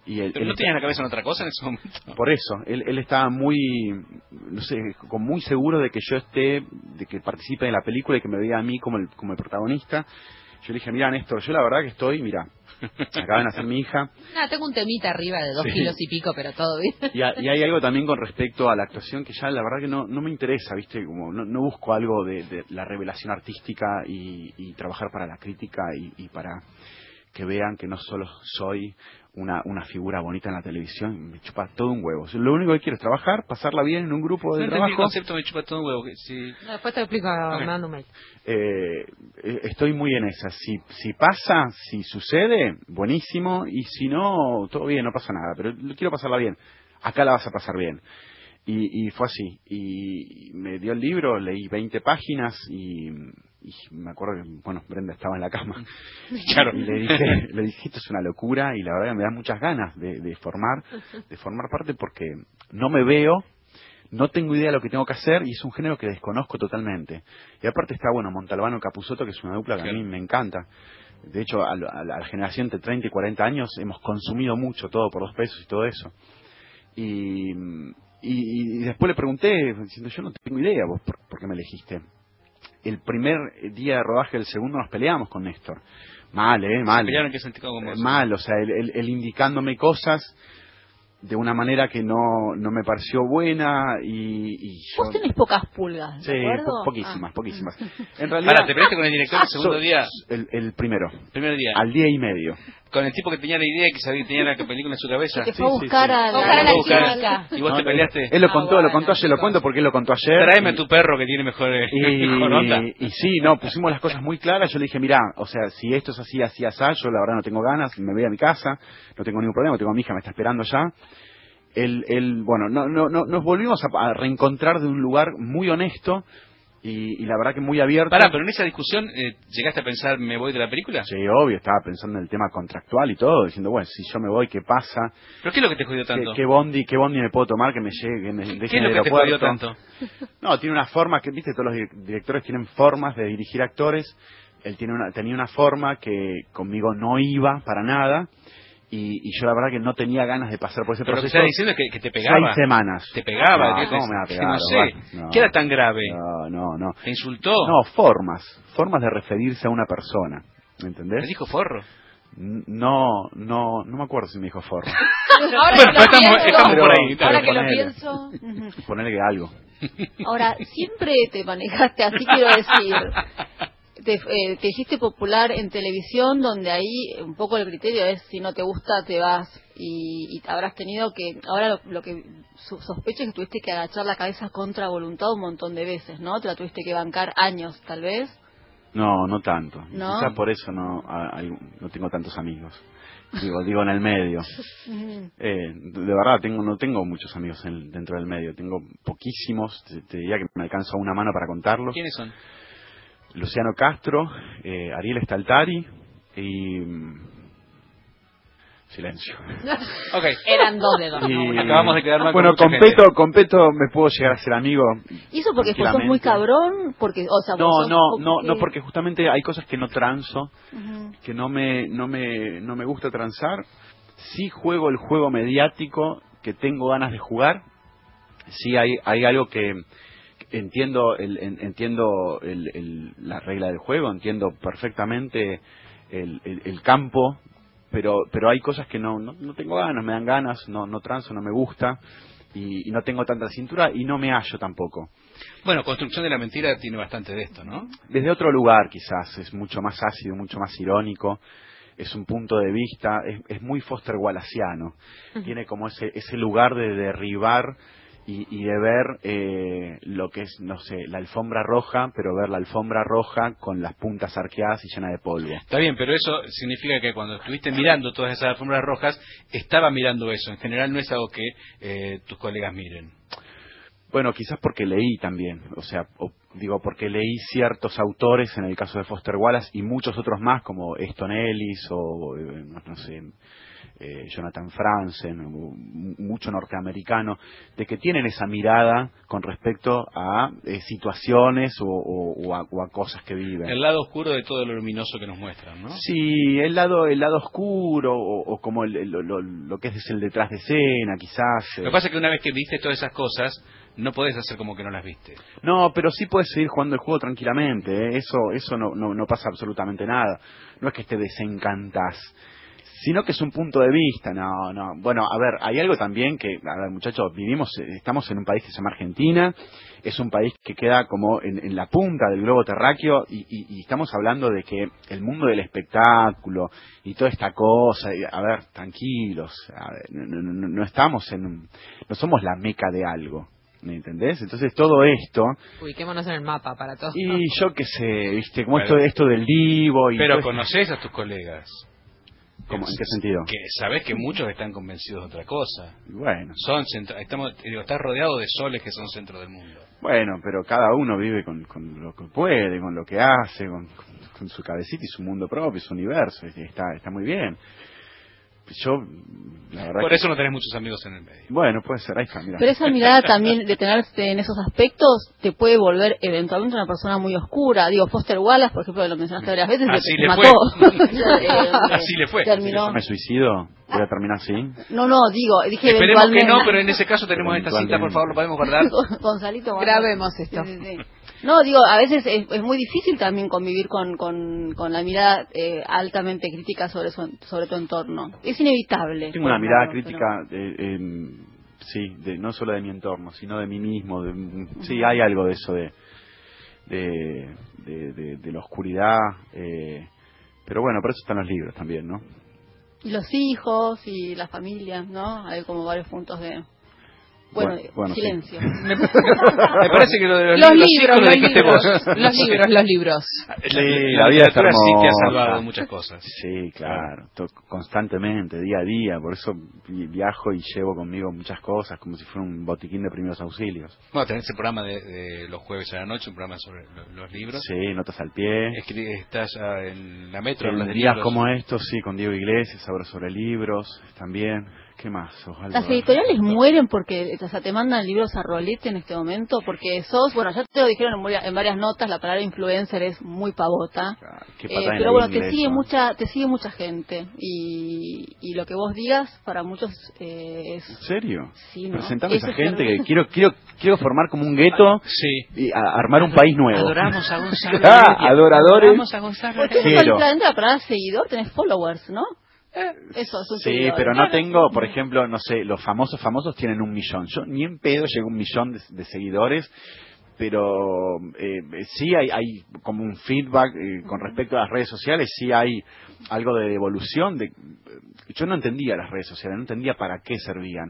Y él, ¿Pero él no tenías la cabeza en otra cosa en ese momento? Por eso, él, él estaba muy, no sé, como muy seguro de que yo esté, de que participe en la película y que me vea a mí como el, como el protagonista. Yo le dije, mira, Néstor, yo la verdad que estoy, mira, acaba de nacer mi hija. Ah, tengo un temita arriba de dos Sí. kilos y pico, pero todo bien. Y, a- y hay algo también con respecto a la actuación que ya la verdad que no, no me interesa, ¿viste? Como no, no busco algo de, de la revelación artística y, y trabajar para la crítica y, y para que vean que no solo soy una, una figura bonita en la televisión, me chupa todo un huevo. Lo único que quiero es trabajar, pasarla bien en un grupo de No entendí trabajo. el concepto, me chupa todo un huevo. Que si... No, después te lo explico, Ok. me mando un mail. Eh, eh, estoy muy en esa. Si, si pasa, si sucede, buenísimo. Y si no, todo bien, no pasa nada. Pero quiero pasarla bien. Acá la vas a pasar bien. Y, y fue así. Y me dio el libro, leí veinte páginas y, y me acuerdo que, bueno, Brenda estaba en la cama. Claro. Y le dije, le dije, esto es una locura y la verdad que me da muchas ganas de, de formar, de formar parte porque no me veo. No tengo idea de lo que tengo que hacer y es un género que desconozco totalmente. Y aparte está, bueno, Montalbano Capusotto, que es una dupla que a mí me encanta. De hecho, a, la- a la generación entre treinta y cuarenta años hemos consumido mucho todo por dos pesos y todo eso. Y, y, y después le pregunté, diciendo, yo no tengo idea, vos, ¿por, por qué me elegiste? El primer día de rodaje del segundo nos peleamos con Néstor. Mal, ¿eh? Mal. ¿Se pelearon en qué sentido? Como Eh, Mal, o sea, él, él- él indicándome cosas de una manera que no, no me pareció buena y, y yo... Vos tenés pocas pulgas, Sí, ¿de acuerdo? po- poquísimas, Ah. poquísimas. En realidad... Ahora, ¿te peleaste con el director el segundo So- día? El, el primero. Primer día. Al día y medio. Con el tipo que tenía la idea y que sabía que tenía la película en su cabeza. Que te fue a buscar a la, Buscar a la Fue a buscar. chica. Y vos No, te peleaste. Él lo Ah, contó, bueno, lo contó ayer, lo chicos. cuento porque él lo contó ayer. Tráeme y- a tu perro que tiene mejor, eh, mejor onda. Y, y sí, no, pusimos las cosas muy claras. Yo le dije, mirá, o sea, si esto es así, así, así, yo la verdad no tengo ganas, me voy a mi casa, no tengo ningún problema, tengo a mi hija, me está esperando ya. Él, él bueno, no, no, no, nos volvimos a, a reencontrar de un lugar muy honesto y, y la verdad que muy abierto. Pará, pero en esa discusión, eh, ¿llegaste a pensar, me voy de la película? Sí, obvio, estaba pensando en el tema contractual y todo, diciendo, bueno, si yo me voy, ¿qué pasa? ¿Pero qué es lo que te jodió ¿Qué, tanto? qué bondi, qué bondi me puedo tomar que me llegue, que me deje ¿Qué es en lo el que te jodió aeropuerto? tanto? No, tiene una forma que, viste, todos los di- directores tienen formas de dirigir actores. Él tiene una, tenía una forma que conmigo no iba para nada. Y, y yo la verdad que no tenía ganas de pasar por ese Pero lo que proceso. estás diciendo es que, que te pegaba. Seis semanas. Te pegaba. No, que te- ¿cómo me va a que pegar? no sé. No. ¿Qué era tan grave? No, no, no. ¿Te insultó? No, formas. Formas de referirse a una persona. ¿Me entendés? ¿Te dijo forro? N- No, no, no me acuerdo si me dijo forro. Ahora Bueno, que lo estamos- pienso, estamos por ahí, ahora pero que lo ponele. pienso. Ujú. Ponele que algo. Ahora, siempre te manejaste así, quiero decir. Te, eh, te hiciste popular en televisión, donde ahí un poco el criterio es si no te gusta te vas, y, y habrás tenido que, ahora lo, lo que so- sospecho es que tuviste que agachar la cabeza contra voluntad un montón de veces, ¿no? Te la tuviste que bancar años, tal vez. No, no tanto. ¿No? Quizás por eso no, a- hay- no tengo tantos amigos. Digo, digo en el medio. Ujú. Eh, de verdad, tengo, no tengo muchos amigos en- dentro del medio. Tengo poquísimos. Te, te diría que me alcanza una mano para contarlos. ¿Quiénes son? Luciano Castro, eh, Ariel Staltari y... mm, silencio. Ok. Eran dos dedos, no Y- uno. Acabamos de quedar mal Bueno, con con mucha gente. Peto, con Peto me puedo llegar a ser amigo. ¿Y eso porque pues, sos muy tranquilamente. cabrón? Porque, o sea, vos No, sos no, como no, que- no, porque justamente hay cosas que no transo, Ujú. que no me, no me, no me gusta transar. Sí juego el juego mediático que tengo ganas de jugar. Sí hay, hay algo que entiendo, el, en- entiendo el, el- la regla del juego, entiendo perfectamente el, el, el campo, pero, pero hay cosas que no, no, no tengo ganas, me dan ganas, no, no transo, no me gusta y, y no tengo tanta cintura y no me hallo tampoco. Bueno, Construcción de la Mentira tiene bastante de esto, ¿no? Desde otro lugar quizás, es mucho más ácido, mucho más irónico, es un punto de vista, es, es muy Foster Wallaceano, tiene como ese, ese lugar de derribar y, y de ver eh, lo que es, no sé, la alfombra roja, pero ver la alfombra roja con las puntas arqueadas y llena de polvo. Está bien, pero eso significa que cuando estuviste mirando todas esas alfombras rojas, estaba mirando eso. En general no es algo que eh, tus colegas miren. Bueno, quizás porque leí también, o sea, o, digo, porque leí ciertos autores, en el caso de Foster Wallace, y muchos otros más, como Easton Ellis o, eh, no, no sé, eh, Jonathan Franzen, mucho norteamericano, de que tienen esa mirada con respecto a eh, situaciones o, o, o, a, o a cosas que viven. El lado oscuro de todo lo luminoso que nos muestran, ¿no? Sí, el lado el lado oscuro o, o como el, el, lo, lo que es el detrás de escena, quizás. Lo que pasa es que una vez que viste todas esas cosas, no podés hacer como que no las viste. No, pero sí puedes seguir jugando el juego tranquilamente, ¿eh? Eso eso no, no, no pasa absolutamente nada. No es que te desencantás, sino que es un punto de vista. No, no. Bueno, a ver, hay algo también que, a ver, muchachos, vivimos, estamos en un país que se llama Argentina, es un país que queda como en, en la punta del globo terráqueo y, y, y estamos hablando de que el mundo del espectáculo y toda esta cosa, y, a ver, tranquilos, a ver, no, no, no estamos en un, no somos la meca de algo. ¿Me entendés? Entonces todo esto... Ubiquémonos en el mapa para todo. Y yo qué sé, viste, como Pero, esto, esto del Divo y... Pero todo conoces esto. a tus colegas. ¿Cómo? ¿En qué sentido? Que sabés que muchos están convencidos de otra cosa. Bueno. Son centro, estamos, digo, estás rodeado de soles que son centro del mundo. Bueno, pero cada uno vive con, con lo que puede, con lo que hace, con, con, con su cabecita y su mundo propio, su universo. Y está, está muy bien. Yo, la verdad Por que... eso no tenés muchos amigos en el medio. Bueno, puede ser, ahí está, mira. Pero esa mirada también de tenerse en esos aspectos te puede volver eventualmente una persona muy oscura. Digo, Foster Wallace, por ejemplo, lo mencionaste varias veces, Así se le mató. fue. Así le fue. Terminó. ¿Me suicido? ¿Voy a terminar así? No, no, digo, dije Esperemos que eventualmente. no, pero en ese caso tenemos esta cinta, por favor, lo podemos guardar. Gonzalito, bueno. Grabemos esto. Sí, sí, sí. No, digo, a veces es, es muy difícil también convivir con, con, con la mirada eh, altamente crítica sobre, su, sobre tu entorno. Es inevitable. Tengo una mirada Claro, crítica, de, eh, sí, de, no solo de mi entorno, sino de mí mismo. De, sí, hay algo de eso, de, de, de, de, de la oscuridad. Eh, pero bueno, por eso están los libros también, ¿no? Y los hijos y la familia, ¿no? Hay como varios puntos de... Bueno, Bueno, bueno, silencio. sí. Me parece que lo de los, Los libros, libros, sí, lo los dijiste libros, vos. los libros, los libros. Sí, La, la, la vida es literatura sí te ha hermosa. salvado de muchas cosas. Sí, claro, to- constantemente, día a día, por eso vi- viajo y llevo conmigo muchas cosas, como si fuera un botiquín de primeros auxilios. Bueno, tenés ese programa de, de los jueves a la noche, un programa sobre lo- los libros. Sí, notas al pie. Escri- Estás ah, en la metro, En hablas de días libros. como estos, sí, con Diego Iglesias, hablo sobre libros, también. ¿Qué más? Ojalá. Las editoriales mueren porque, o sea, te mandan libros a rolete en este momento porque sos, bueno, ya te lo dijeron en, varias- en varias notas, la palabra influencer es muy pavota. Qué Eh, patada en pero la bueno, ingle te sigue eso. mucha, te sigue mucha gente y, y lo que vos digas para muchos eh, es... ¿En serio? Sí, ¿no? Presentame a Eso esa es gente terrible. que quiero quiero quiero formar como un gueto Sí. y a- armar un país nuevo. Adoramos a Gonzalo Ah, Heredia. adoradores. Adoramos a Gonzalo Porque Heredia. eso es la palabra seguidor, tenés followers, ¿no? Eso es un Sí, seguidor. pero no tengo, por ejemplo, no sé, los famosos famosos tienen un millón. Yo ni en pedo llego a un millón de, de seguidores, pero eh, sí hay, hay como un feedback eh, con respecto a las redes sociales, sí hay algo de devolución. De, yo no entendía las redes sociales, no entendía para qué servían.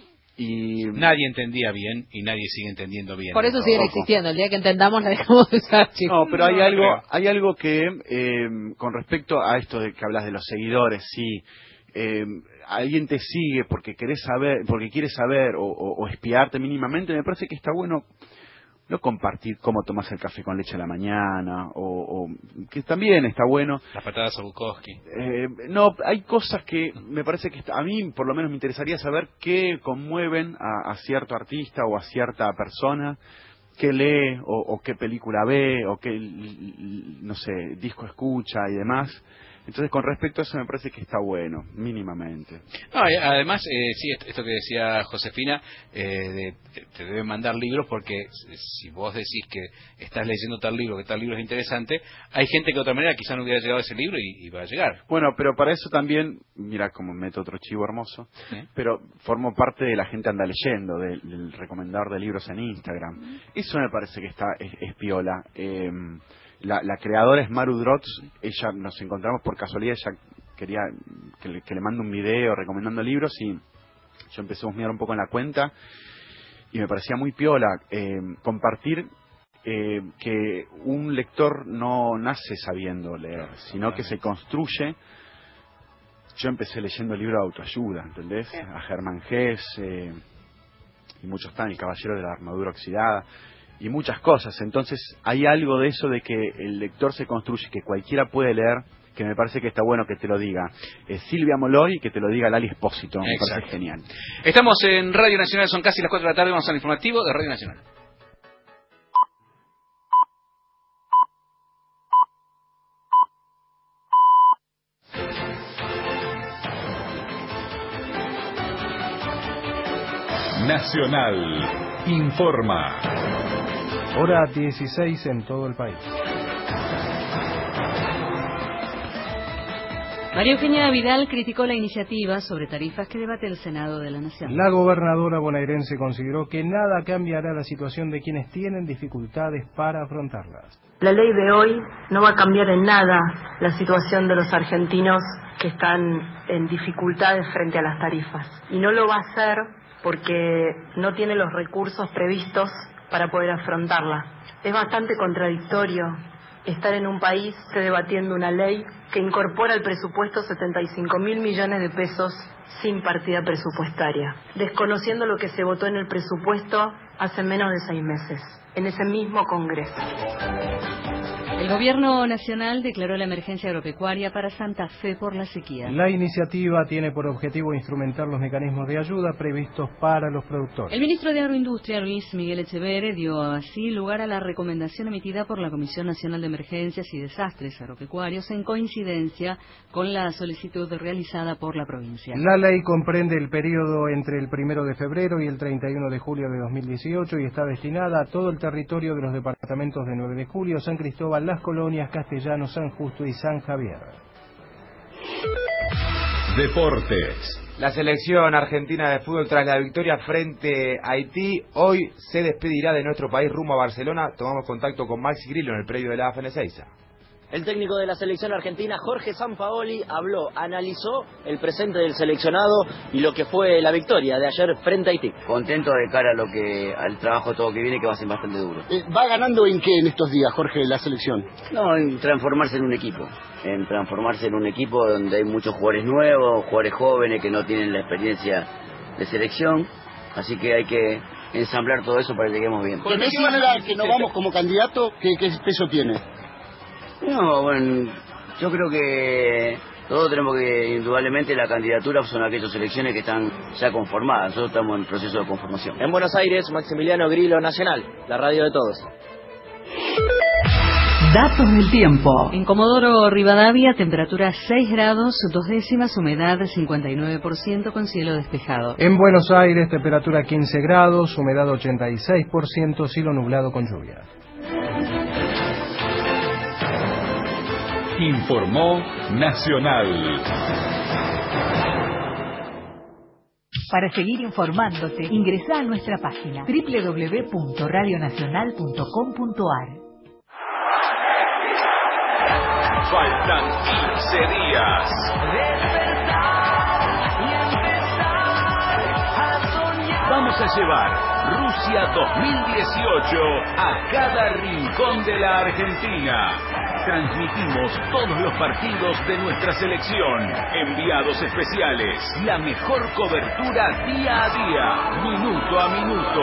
Y Nadie entendía bien y nadie sigue entendiendo bien. Por eso siguen Ojo. existiendo. El día que entendamos la dejamos de usar, chicos. No, pero hay No, algo, creo. hay algo que eh, con respecto a esto de que hablas de los seguidores, sí, eh, alguien te sigue porque querés saber, porque quiere saber o, o, o espiarte mínimamente, me parece que está bueno no compartir cómo tomas el café con leche a la mañana o, o que también está bueno. Las patadas a Bukowski. Eh, no, hay cosas que me parece que está- a mí por lo menos me interesaría saber qué conmueven a, a cierto artista o a cierta persona, qué lee o, o qué película ve o qué, no sé, disco escucha y demás. Entonces, con respecto a eso me parece que está bueno, mínimamente. No, y además, eh, sí, est- esto que decía Josefina, eh, de- te- te deben mandar libros porque si vos decís que estás leyendo tal libro, que tal libro es interesante, hay gente que de otra manera quizá no hubiera llegado a ese libro y, y va a llegar. Bueno, pero para eso también, mira como meto otro chivo hermoso, ¿Eh? pero formo parte de la gente anda leyendo, del, del recomendador de libros en Instagram. Eso me parece que está es, es piola. Eh, la, la creadora es Maru Drotz, ella nos encontramos por casualidad, ella quería que le, que le mande un video recomendando libros y yo empecé a husmear un poco en la cuenta y me parecía muy piola eh, compartir eh, que un lector no nace sabiendo leer, sino que se construye. Yo empecé leyendo libros de autoayuda, ¿entendés? A Germán Hesse, eh, y muchos están, El caballero de la armadura oxidada, y muchas cosas. Entonces hay algo de eso de que el lector se construye, que cualquiera puede leer, que me parece que está bueno que te lo diga eh, Silvia Molori, que te lo diga Lali Espósito. Me Exacto. parece genial. Estamos en Radio Nacional, son casi las cuatro de la tarde, vamos al informativo de Radio Nacional. Nacional informa. Hora dieciséis en todo el país. María Eugenia Vidal criticó la iniciativa sobre tarifas que debate el Senado de la Nación. La gobernadora bonaerense consideró que nada cambiará la situación de quienes tienen dificultades para afrontarlas. La ley de hoy no va a cambiar en nada la situación de los argentinos que están en dificultades frente a las tarifas. Y no lo va a hacer porque no tiene los recursos previstos para poder afrontarla. Es bastante contradictorio estar en un país que debatiendo una ley que incorpora al presupuesto setenta y cinco mil millones de pesos sin partida presupuestaria, desconociendo lo que se votó en el presupuesto hace menos de seis meses, en ese mismo Congreso. El Gobierno Nacional declaró la emergencia agropecuaria para Santa Fe por la sequía. La iniciativa tiene por objetivo instrumentar los mecanismos de ayuda previstos para los productores. El ministro de Agroindustria, Luis Miguel Echeverre, dio así lugar a la recomendación emitida por la Comisión Nacional de Emergencias y Desastres Agropecuarios en coincidencia con la solicitud realizada por la provincia. La ley comprende el periodo entre el primero de febrero y el treinta y uno de julio de dos mil dieciocho y está destinada a todo el territorio de los departamentos de nueve de julio, San Cristóbal, Las Colonias, Castellanos, San Justo y San Javier. Deportes. La selección argentina de fútbol tras la victoria frente a Haití hoy se despedirá de nuestro país rumbo a Barcelona. Tomamos contacto con Maxi Grillo en el predio de la A F N Ezeiza. El técnico de la selección argentina, Jorge Sampaoli, habló, analizó el presente del seleccionado y lo que fue la victoria de ayer frente a Haití. Contento de cara a lo que al trabajo todo que viene, que va a ser bastante duro. Eh, ¿Va ganando en qué en estos días, Jorge, la selección? No, en transformarse en un equipo. En transformarse en un equipo donde hay muchos jugadores nuevos, jugadores jóvenes que no tienen la experiencia de selección. Así que hay que ensamblar todo eso para que lleguemos bien. ¿De qué manera que no vamos como candidato? ¿Qué, qué peso tiene? No, bueno, yo creo que todos tenemos que, indudablemente, la candidatura son aquellas elecciones que están ya conformadas. Nosotros estamos en proceso de conformación. En Buenos Aires, Maximiliano Grillo, Nacional, la radio de todos. Datos del tiempo. En Comodoro Rivadavia, temperatura seis grados, dos décimas, humedad cincuenta y nueve por ciento con cielo despejado. En Buenos Aires, temperatura quince grados, humedad ochenta y seis por ciento, cielo nublado con lluvia. Informó Nacional. Para seguir informándote, ingresa a nuestra página doble u doble u doble u punto radio nacional punto com punto a r. Faltan quince días. Vamos a llevar Rusia dos mil dieciocho a cada rincón de la Argentina. Transmitimos todos los partidos de nuestra selección. Enviados especiales. La mejor cobertura día a día. Minuto a minuto.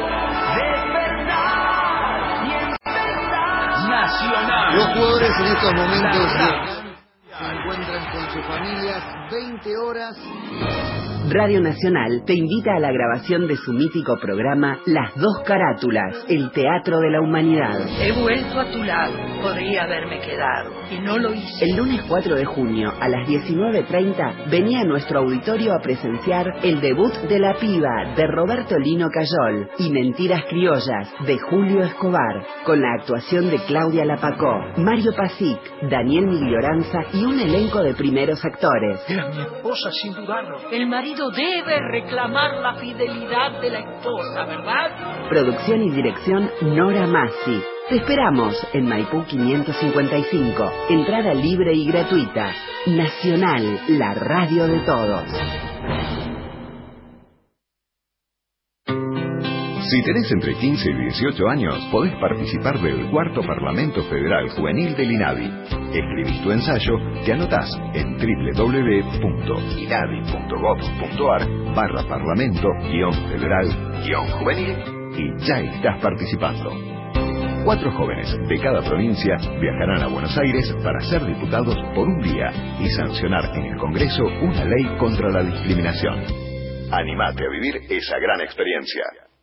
Nacional. Los jugadores en estos momentos se encuentran con sus familias. veinte horas. Radio Nacional te invita a la grabación de su mítico programa Las Dos Carátulas, el Teatro de la Humanidad. He vuelto a tu lado, podría haberme quedado, y no lo hice. El lunes cuatro de junio, a las diecinueve treinta, venía a nuestro auditorio a presenciar el debut de La Piba, de Roberto Lino Cayol, y Mentiras Criollas, de Julio Escobar, con la actuación de Claudia Lapacó, Mario Pasic, Daniel Miglioranza y un elenco de primeros actores. Era mi esposa, sin dudarlo. El marido debe reclamar la fidelidad de la esposa, ¿verdad? Producción y dirección Nora Massi. Te esperamos en Maipú quinientos cincuenta y cinco. Entrada libre y gratuita. Nacional, la radio de todos. Si tenés entre quince y dieciocho años, podés participar del Cuarto Parlamento Federal Juvenil del INADI. Escribís tu ensayo, te anotás en doble u doble u doble u punto inadi punto gob punto ar barra parlamento guión federal guión juvenil y ya estás participando. Cuatro jóvenes de cada provincia viajarán a Buenos Aires para ser diputados por un día y sancionar en el Congreso una ley contra la discriminación. Animate a vivir esa gran experiencia.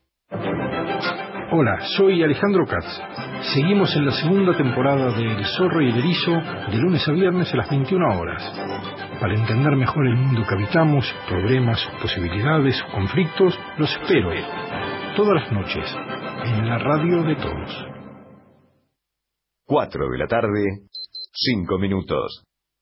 Hola, soy Alejandro Katz. Seguimos en la segunda temporada de El Zorro y el Erizo, de lunes a viernes a las veintiuna horas. Para entender mejor el mundo que habitamos, problemas, posibilidades, conflictos, los espero todas las noches en la radio de todos. Cuatro de la tarde, cinco minutos.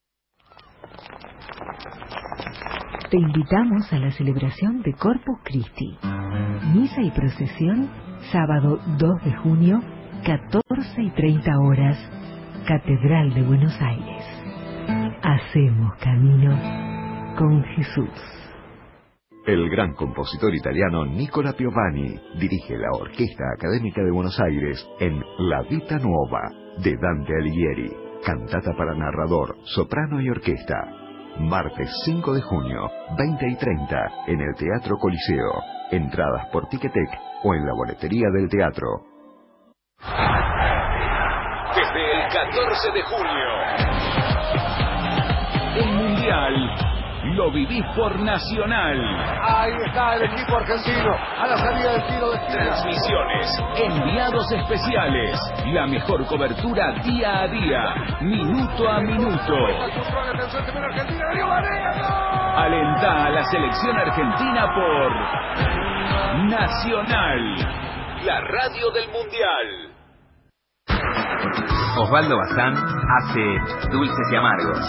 Te invitamos a la celebración de Corpus Christi. Misa y procesión, sábado dos de junio, catorce y treinta horas, Catedral de Buenos Aires. Hacemos camino con Jesús. El gran compositor italiano Nicola Piovani dirige la Orquesta Académica de Buenos Aires en La Vita Nuova de Dante Alighieri, cantata para narrador, soprano y orquesta. Martes cinco de junio, veinte y treinta, en el Teatro Coliseo. Entradas por Ticketek o en la boletería del teatro. Desde el catorce de junio, el Mundial lo vivís por Nacional. Ahí está el equipo argentino a la salida del tiro de esquina. Transmisiones, enviados especiales, la mejor cobertura día a día, minuto a minuto. Alentá a la selección argentina por Nacional, la radio del Mundial. Osvaldo Bazán hace Dulces y Amargos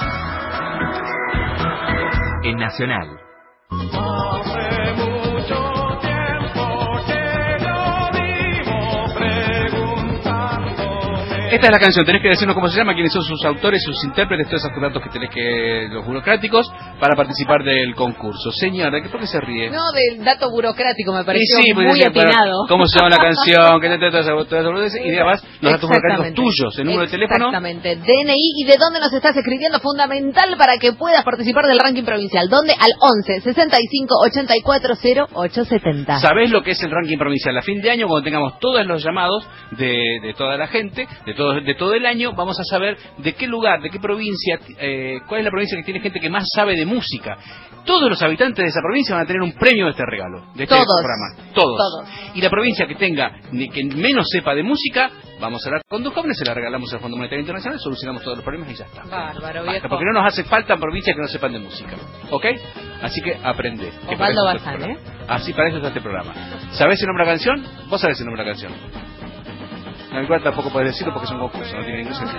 en Nacional. Hace mucho tiempo que lo vivo preguntándome. Esta es la canción, tenés que decirnos cómo se llama, quiénes son sus autores, sus intérpretes, todos esos datos que tenés que, los burocráticos, para participar del concurso. Señora, ¿por qué se ríe? No, del dato burocrático me pareció sí, sí, muy atinado. ¿Cómo se llama la canción? ¿Qué te tratas? Y además, los datos burocráticos tuyos, el número de teléfono. Exactamente, D N I y de dónde nos estás escribiendo, fundamental para que puedas participar del ranking provincial. ¿Dónde? Al once, sesenta y cinco, ochenta y cuatro, cero ocho setenta. ¿Sabés lo que es el ranking provincial? A fin de año, cuando tengamos todos los llamados de, de toda la gente, de todo, de todo el año, vamos a saber de qué lugar, de qué provincia, eh, cuál es la provincia que tiene gente que más sabe de música. Todos los habitantes de esa provincia van a tener un premio de este regalo, de este Todos. programa. Todos. Todos. Y la provincia que tenga, que menos sepa de música, vamos a hablar con dos jóvenes, se la regalamos al Fondo Monetario Internacional, solucionamos todos los problemas y ya está. Bárbaro, Basta, viejo. porque no nos hace falta provincias que no sepan de música. ¿Ok? Así que aprende. que para Osvaldo eso está Bazán, este ¿eh? programa. Así para eso está este programa. ¿Sabés el nombre de la canción? Vos sabés el nombre de la canción. No, igual tampoco podés decirlo porque es un concurso, no tiene ningún sentido.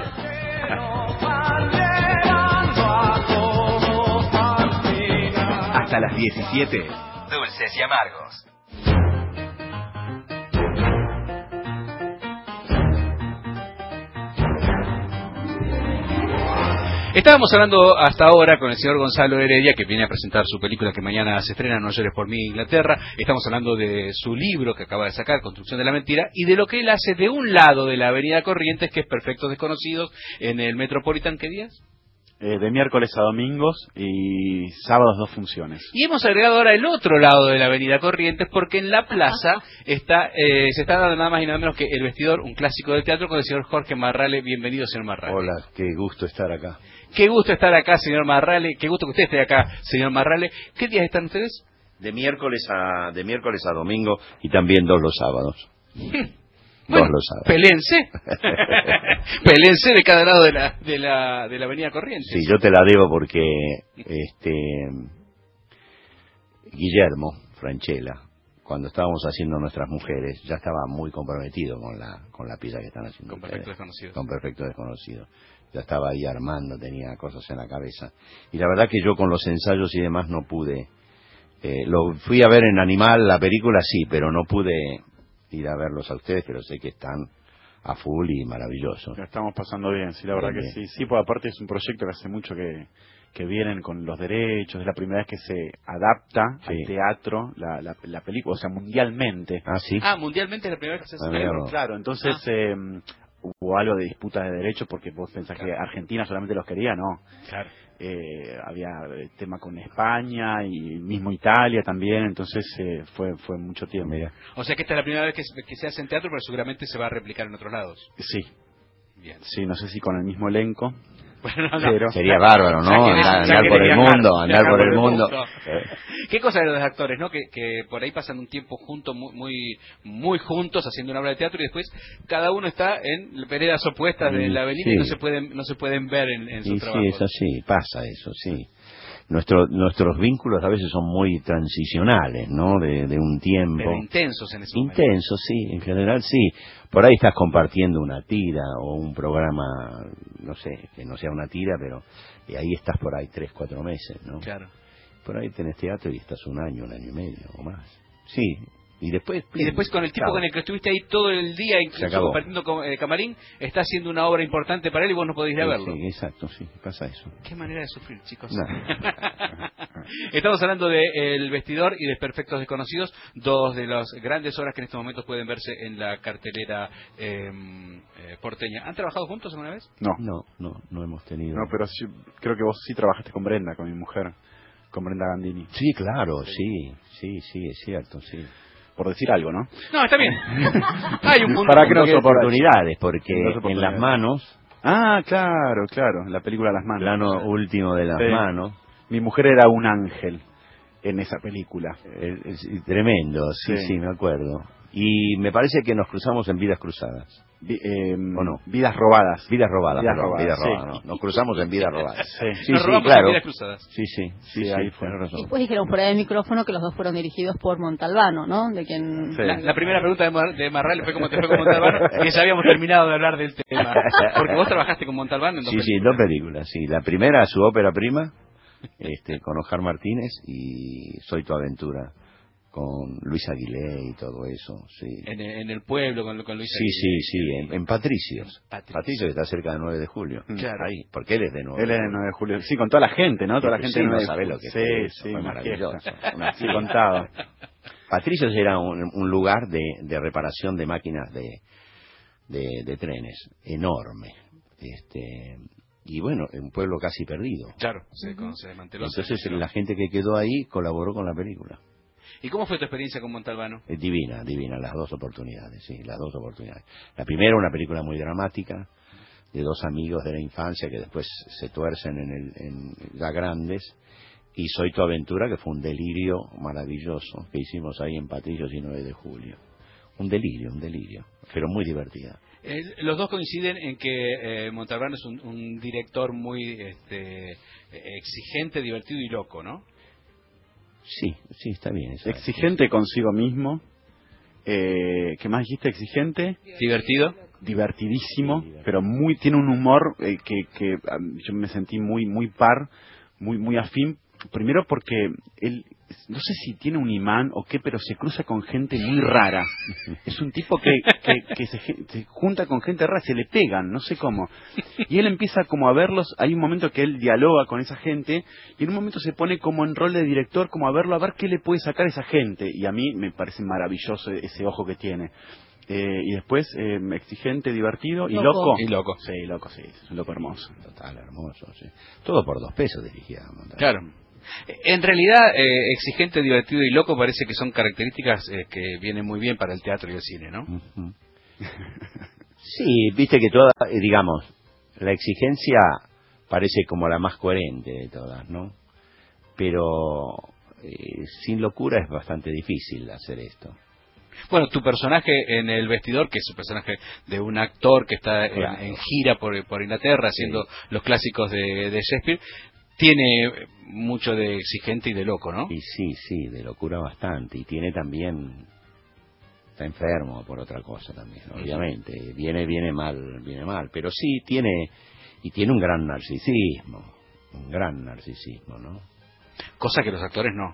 Hasta las diecisiete, Dulces y Amargos. Estábamos hablando hasta ahora con el señor Gonzalo Heredia, que viene a presentar su película que mañana se estrena, No llores por mí, Inglaterra. Estamos hablando de su libro que acaba de sacar, Construcción de la Mentira, y de lo que él hace de un lado de la avenida Corrientes, que es Perfectos Desconocidos, en el Metropolitan. ¿Qué días? Eh, de miércoles a domingos y sábados dos funciones. Y hemos agregado ahora el otro lado de la avenida Corrientes, porque en la plaza está eh, se está dando nada más y nada menos que El Vestidor, un clásico del teatro, con el señor Jorge Marrale. Bienvenido, señor Marrale. Hola, qué gusto estar acá. Qué gusto estar acá, señor Marrale. Qué gusto que usted esté acá, señor Marrale. ¿Qué días están ustedes? De miércoles a de miércoles a domingo y también dos los sábados. Bueno, dos los sábados. Pelense. Pelense de cada lado de la, de la, de la avenida Corrientes. Sí, yo te la debo porque este Guillermo Franchella, cuando estábamos haciendo Nuestras Mujeres, ya estaba muy comprometido con la con la pieza que están haciendo. Con Perfecto Desconocido. Con Perfecto Desconocido. Ya estaba ahí armando, tenía cosas en la cabeza. Y la verdad que yo con los ensayos y demás no pude. Eh, lo fui a ver en Animal, la película sí, pero no pude ir a verlos a ustedes, pero sé que están a full y maravillosos. La estamos pasando bien, sí, la verdad bien, que bien. sí. Sí, pues aparte es un proyecto que hace mucho que, que vienen con los derechos, es la primera vez que se adapta Sí. al teatro la, la, la película, o sea, mundialmente. Ah, sí. Ah, mundialmente es la primera vez que se hace. Claro, claro, entonces Ah. eh, hubo algo de disputa de derechos porque vos pensás que Argentina solamente los quería, no. Claro. Eh, había tema con España y mismo Italia también, entonces eh, fue fue mucho tiempo. O sea que esta es la primera vez que se, que se hace en teatro, pero seguramente se va a replicar en otros lados. Sí. Bien. Sí, no sé si con el mismo elenco. Bueno, no, pero... Sería bárbaro, ¿no? Ya querés- Andar, ya andar por querés el viajar, mundo, andar viajar por el mundo. ¿Qué cosa de los actores, no? Que, que por ahí pasan un tiempo juntos, muy, muy muy juntos, haciendo una obra de teatro y después cada uno está en veredas opuestas de la avenida Sí. y no se pueden no se pueden ver en, en su Y trabajo. sí, es así, pasa eso, sí. Nuestro, nuestros vínculos a veces son muy transicionales, ¿no? De, de un tiempo. Pero intensos en ese momento. Intensos, sí, en general sí. Por ahí estás compartiendo una tira o un programa, no sé, que no sea una tira, pero y ahí estás por ahí tres, cuatro meses, ¿no? Claro. Por ahí tenés teatro y estás un año, un año y medio o más. Sí, y después... Y después con el tipo Chao. con el que estuviste ahí todo el día, incluso acabó. compartiendo con, eh, camarín, está haciendo una obra importante para él y vos no podés ir a Sí, verlo. sí, exacto, sí, pasa eso. Qué manera de sufrir, chicos. No. Estamos hablando de El Vestidor y de Perfectos Desconocidos, dos de las grandes obras que en estos momentos pueden verse en la cartelera eh, eh, porteña. ¿Han trabajado juntos alguna vez? No. No, no, no hemos tenido... No, pero sí, creo que vos sí trabajaste con Brenda, con mi mujer, con Brenda Gandini. Sí, claro, sí, sí, sí, es cierto, sí. Por decir algo, ¿no? No, está bien. Hay un punto. Para que que no dos quede por ahí. oportunidades, porque Dos en oportunidades. Las Manos, Ah, claro, claro, la película Las Manos. plano último de Las Sí. Manos, Mi mujer era un ángel en esa película. eh, es tremendo, sí, Sí. sí, me acuerdo. Y me parece que nos cruzamos en Vidas Cruzadas. Vi- eh, ¿O no? Vidas robadas. Vidas robadas, Vidas perdón, robadas, vidas sí. robadas, no. Nos cruzamos en Vidas robadas. Sí. Sí, Nos sí, robamos claro. en Vidas Cruzadas. Sí, sí, sí, Sí, sí, ahí fue. tenés razón. Después dijeron fuera del micrófono que los dos fueron dirigidos por Montalbano, ¿no? De quien... Sí. La, la primera pregunta de, Mar- de Marral fue cómo te fue con Montalbano, que ya habíamos terminado de hablar del tema. Porque vos trabajaste con Montalbano en dos Sí, sí, películas. dos películas, sí. La primera, su ópera prima, este, con Ojar Martínez, y Soy tu aventura, con Luis Aguilé y todo eso, sí. En, en el pueblo con, con Luis Sí, sí, sí, en, en Patricios. Patricios. Patricios que está cerca del nueve de julio. Claro. Ahí, porque él es de nueve. Él es el nueve de julio. Sí, con toda la gente, ¿no? Toda la Sí, gente sí, de no nueve de sabés julio. lo que sí, fue eso, sí, fue una maravilloso. fiesta. Una Sí, fiesta. contado. Patricios era un, un lugar de, de reparación de máquinas de, de, de trenes, enorme. Este, y bueno, un pueblo casi perdido. Claro, se, cuando se desmanteló. Entonces se- la gente que quedó ahí colaboró con la película. ¿Y cómo fue tu experiencia con Montalbano? Es divina, divina, las dos oportunidades, sí, las dos oportunidades. La primera, una película muy dramática, de dos amigos de la infancia que después se tuercen en, el, en ya grandes, y Soy tu aventura, que fue un delirio maravilloso que hicimos ahí en Patricios y nueve de julio. Un delirio, un delirio, pero muy divertida. Eh, los dos coinciden en que eh, Montalbano es un, un director muy este, eh, exigente, divertido y loco, ¿no? Sí, sí, está bien. Eso Exigente consigo mismo. Eh, ¿Qué más dijiste? Exigente. Divertido. Divertidísimo, pero muy tiene un humor eh, que, que um, yo me sentí muy muy par, muy muy afín. Primero porque él, no sé si tiene un imán o qué, pero se cruza con gente muy rara. Es un tipo que, que, que se, se junta con gente rara, se le pegan, no sé cómo. Y él empieza como a verlos, hay un momento que él dialoga con esa gente y en un momento se pone como en rol de director, como a verlo, a ver qué le puede sacar a esa gente. Y a mí me parece maravilloso ese ojo que tiene. Eh, y después, eh, exigente, divertido y Loco. loco. Y loco. Sí, loco, sí, es un loco hermoso. Total, hermoso, sí. Todo por dos pesos dirigía Montalbano. Claro. En realidad, eh, exigente, divertido y loco parece que son características eh, que vienen muy bien para el teatro y el cine, ¿no? Ujú. Sí, viste que toda, eh, digamos, la exigencia parece como la más coherente de todas, ¿no? Pero eh, sin locura es bastante difícil hacer esto. Bueno, tu personaje en El Vestidor, que es un personaje de un actor que está en, Claro. en gira por, por Inglaterra haciendo los clásicos de, de Shakespeare, tiene mucho de exigente y de loco, ¿no? Y sí, sí, de locura bastante. Y tiene también, está enfermo por otra cosa también, obviamente. Viene, viene mal, viene mal. Pero sí tiene, y tiene un gran narcisismo, un gran narcisismo, ¿no? Cosa que los actores no.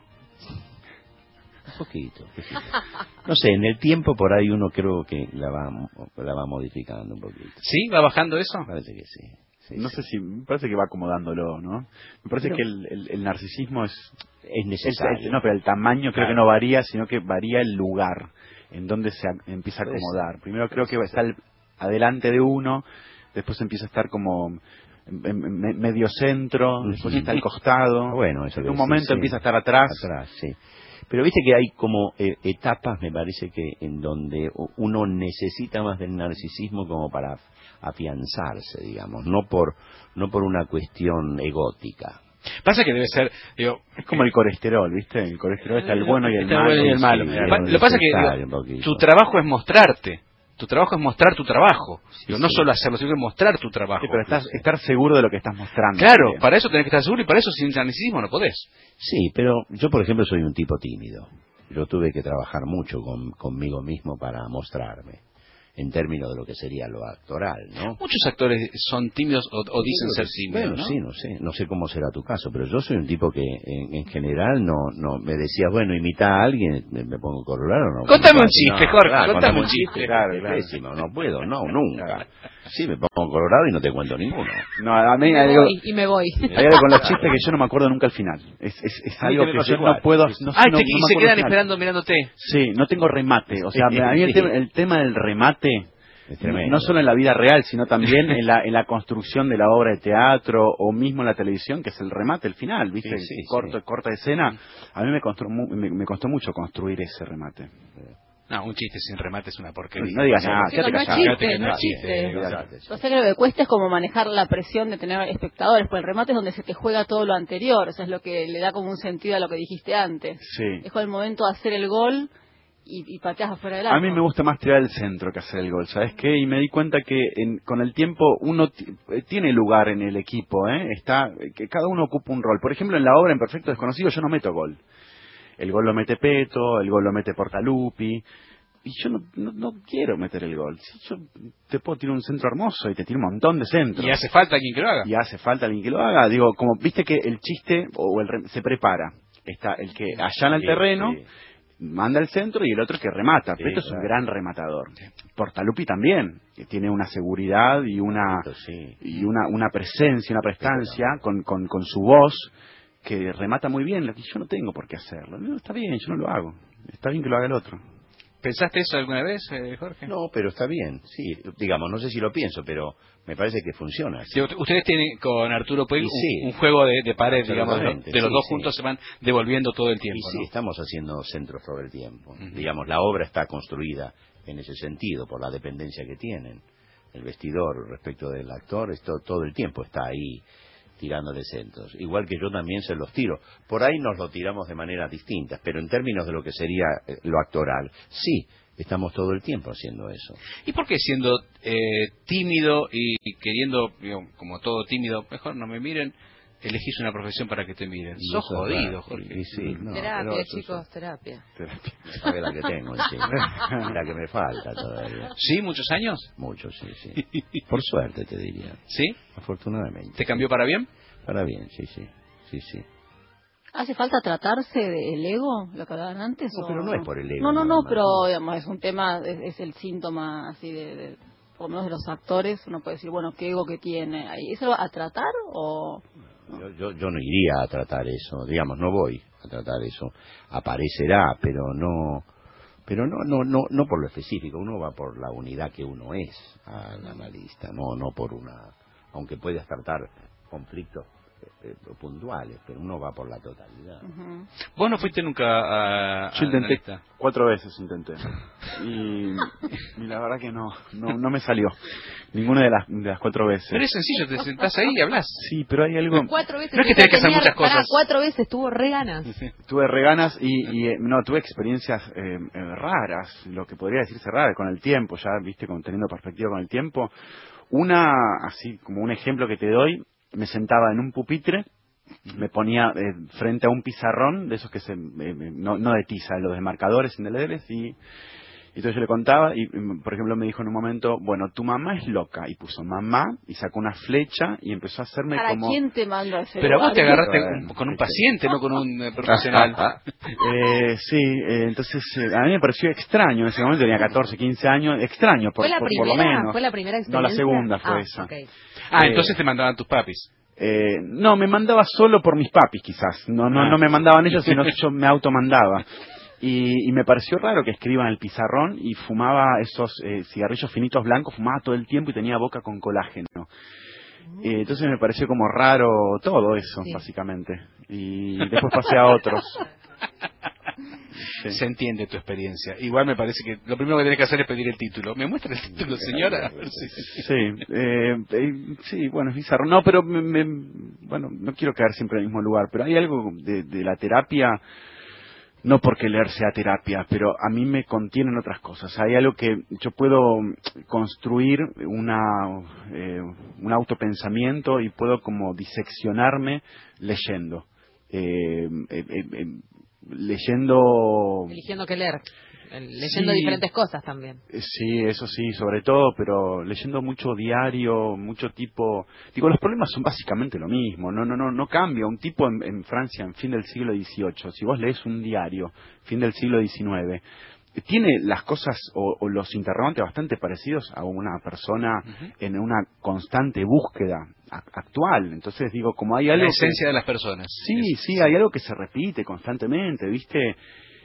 Un poquito, qué sé yo. No sé, en el tiempo por ahí uno creo que la va, la va modificando un poquito. ¿Sí? ¿Va bajando eso? Parece que sí. Sí, no sí. sé si, me parece que va acomodándolo, ¿no? Me parece pero, que el, el, el narcisismo es... Es necesario. El, el, no, pero el tamaño claro. creo que no varía, sino que varía el lugar en donde se a, empieza a acomodar. Primero creo que está el, adelante de uno, después empieza a estar como en, en, en medio centro, después está al costado. Bueno, eso en un momento sí. empieza a estar atrás. Atrás, sí. Pero viste que hay como eh, etapas, me parece que en donde uno necesita más del narcisismo como para afianzarse, digamos, no por no por una cuestión egótica. Pasa que debe ser, digo, es como el colesterol, ¿viste? El colesterol está el bueno y el malo. Bueno y el malo. Sí, lo que pasa es que digo, tu trabajo es mostrarte. Tu trabajo es mostrar tu trabajo. Sí, digo, no sí. solo hacerlo, sino que mostrar tu trabajo. Sí, pero estás, estar seguro de lo que estás mostrando. Claro, también. Para eso tenés que estar seguro y para eso sin narcisismo no podés. Sí, pero yo, por ejemplo, soy un tipo tímido. Yo tuve que trabajar mucho con, conmigo mismo para mostrarme, en términos de lo que sería lo actoral, ¿no? Muchos actores son tímidos o, o dicen ser tímidos, bueno, ¿no? sí, no sé, no sé cómo será tu caso, pero yo soy un tipo que en, en general no, no me decías, bueno, imita a alguien, me, me pongo colorado, ¿no? Contame un chiste, no, Jorge, claro, contame un chiste. chiste claro, claro. Es pésimo, no puedo, no, nunca. Sí, me pongo colorado y no te cuento ninguno. No, a mí y, me digo, voy, y me voy. Hay algo con los chistes que yo no me acuerdo nunca al final. Es, es, es algo que yo igual. no puedo... No, ah, no, te, no y se quedan esperando mirándote. Sí, no tengo remate. O sea, a mí el tema, el tema del remate... No solo en la vida real, sino también en la, en la construcción de la obra de teatro o mismo en la televisión, que es el remate, el final, ¿viste? Sí, sí, corto, sí. Corta escena. A mí me costó, me, me costó mucho construir ese remate. No, un chiste sin remate es una porquería. No digas nada, quédate callado. No es chiste, no es chiste. O sea que lo que cuesta es como manejar la presión de tener espectadores, pues el remate es donde se te juega todo lo anterior, o sea, es lo que le da como un sentido a lo que dijiste antes. Sí. Es con el momento de hacer el gol... Y, y pateas afuera del arco. A mí me gusta más tirar el centro que hacer el gol, ¿sabes qué? Y me di cuenta que en, con el tiempo uno tiene lugar en el equipo, ¿eh? Está, que cada uno ocupa un rol. Por ejemplo, en la obra En Perfecto Desconocido yo no meto gol. El gol lo mete Peto, el gol lo mete Portalupi. Y yo no, no, no quiero meter el gol. Si yo te puedo tirar un centro hermoso y te tiro un montón de centros. Y hace falta alguien que lo haga. Y hace falta alguien que lo haga. Digo, como viste que el chiste o el se prepara. Está el que allana el terreno... Sí. Manda el centro y el otro que remata. Sí, Peto es claro. un gran rematador. Portalupi también, que tiene una seguridad y una sí. y una, una presencia, una prestancia sí, con, con, con su voz que remata muy bien, lo que yo no tengo por qué hacerlo. No, está bien, yo no lo hago. Está bien que lo haga el otro. ¿Pensaste eso alguna vez, eh, Jorge? No, pero está bien, sí. Digamos, no sé si lo pienso, pero me parece que funciona. Sí, ustedes tienen con Arturo Puig sí, un, un juego de, de pared, digamos, de, de los sí, dos sí. juntos se van devolviendo todo el tiempo. Y sí, ¿no? Estamos haciendo centros todo el tiempo. Uh-huh. Digamos, la obra está construida en ese sentido, por la dependencia que tienen. El vestidor respecto del actor, esto, todo el tiempo está ahí tirándole centros. Igual que yo también se los tiro. Por ahí nos lo tiramos de maneras distintas, pero en términos de lo que sería eh, lo actoral, sí, estamos todo el tiempo haciendo eso. ¿Y por qué siendo eh, tímido y queriendo, digo, como todo tímido, mejor no me miren, elegís una profesión para que te miren? Y Sos jodido, Jorge. Y sí, no, terapia, pero, chicos, terapia. terapia. Sabe la que tengo, sí. La que me falta todavía. ¿Sí? ¿Muchos años? Muchos, sí, sí. Por suerte, te diría. ¿Sí? Afortunadamente. ¿Te cambió para bien? Para bien, sí, sí. Sí, sí. ¿Hace falta tratarse del ego, lo que hablaban antes? No, o... pero no es por el ego. No, no, no, más, pero no. Digamos, es un tema, es, es el síntoma así de, de, por lo menos de los actores, uno puede decir, bueno, ¿qué ego que tiene? ¿Eso lo va a tratar o...? Yo, yo, yo no iría a tratar eso, digamos, no voy a tratar eso. Aparecerá, pero no... Pero no, no, no, no por lo específico, uno va por la unidad que uno es al analista, no, no por una... Aunque puedas tratar conflictos Eh, puntuales, pero uno va por la totalidad. Uh-huh. ¿Vos no fuiste nunca a, a Yo intenté, analista? Cuatro veces intenté. Y, y la verdad que no, no, no me salió. Ninguna de las, de las cuatro veces. Pero es sencillo, te sentás ahí y hablas. Sí, pero hay algo... Cuatro veces. No es que tenés que hacer muchas cosas. Para, cuatro veces, tuvo re ganas. Sí. Tuve re ganas y, y eh, no, tuve experiencias eh, eh, raras, lo que podría decirse raras, con el tiempo, ya viste, con, teniendo perspectiva con el tiempo. Una, así como un ejemplo que te doy, me sentaba en un pupitre, me ponía eh, frente a un pizarrón, de esos que se, eh, no, no de tiza, los de marcadores indelebles, y, Y entonces yo le contaba y, por ejemplo, me dijo en un momento, bueno, tu mamá es loca, y puso mamá y sacó una flecha y empezó a hacerme ¿Para como... quién te manda a hacer? Pero vos te agarraste Bueno, con, con un paciente, no con un eh, profesional. eh, sí, eh, entonces eh, a mí me pareció extraño en ese momento, tenía catorce, quince años, extraño por, ¿Fue la por, primera? por lo menos. ¿Fue la primera No, la experiencia? segunda fue Ah, esa. okay. Ah, Eh, entonces te mandaban tus papis. Eh, no, me mandaba solo por mis papis quizás, no no Ah. no me mandaban ellos, sino que yo me automandaba. Y, y me pareció raro que escriba en el pizarrón y fumaba esos eh, cigarrillos finitos blancos, fumaba todo el tiempo y tenía boca con colágeno. Eh, entonces me pareció como raro todo eso, Sí. básicamente. Y después pasé a otros. Sí. Se entiende tu experiencia. Igual me parece que lo primero que tenés que hacer es pedir el título. ¿Me muestra el título, señora? A ver si- Sí, eh, eh, sí, bueno, es bizarro. No, pero me, me- bueno, no quiero quedar siempre en el mismo lugar, pero hay algo de, de la terapia, no porque leer sea terapia, pero a mí me contienen otras cosas. Hay algo que yo puedo construir una eh, un autopensamiento y puedo como diseccionarme leyendo. Eh, eh, eh, eh, leyendo Eligiendo qué leer. El- Leyendo Sí. diferentes cosas también. Eh, Sí, eso sí, sobre todo, pero leyendo mucho diario, mucho tipo... Digo, los problemas son básicamente lo mismo, no no no no cambia. Un tipo en, en Francia, en fin del siglo dieciocho, si vos lees un diario, fin del siglo diecinueve, tiene las cosas o, o los interrogantes bastante parecidos a una persona Ujú. en una constante búsqueda a- actual. Entonces digo, como hay La algo... esencia que- de las personas. Sí, Es- sí, hay algo que se repite constantemente, ¿viste?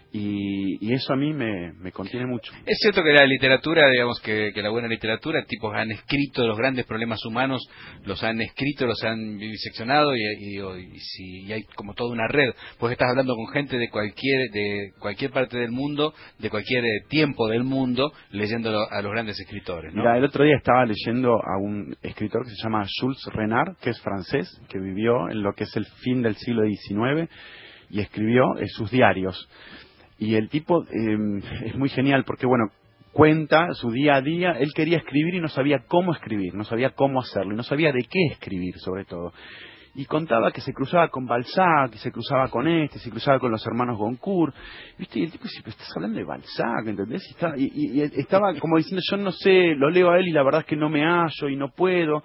Y, y eso a mí me, me contiene mucho. Es cierto que la literatura, digamos que, que la buena literatura, tipos han escrito los grandes problemas humanos, los han escrito, los han viviseccionado y, y, y si, y hay como toda una red. Pues estás hablando con gente de cualquier de cualquier parte del mundo, de cualquier eh, tiempo del mundo, leyendo a los grandes escritores, ¿no? Mira, el otro día estaba leyendo a un escritor que se llama Jules Renard, que es francés, que vivió en lo que es el fin del siglo diecinueve y escribió eh, sus diarios. Y el tipo eh, es muy genial porque, bueno, cuenta su día a día. Él quería escribir y no sabía cómo escribir, no sabía cómo hacerlo, y no sabía de qué escribir, sobre todo. Y contaba que se cruzaba con Balzac, y se cruzaba con este, se cruzaba con los hermanos Goncourt, ¿viste? Y el tipo dice, pero estás hablando de Balzac, ¿entendés? Y, está, y, y- y estaba como diciendo, yo no sé, lo leo a él y la verdad es que no me hallo y no puedo.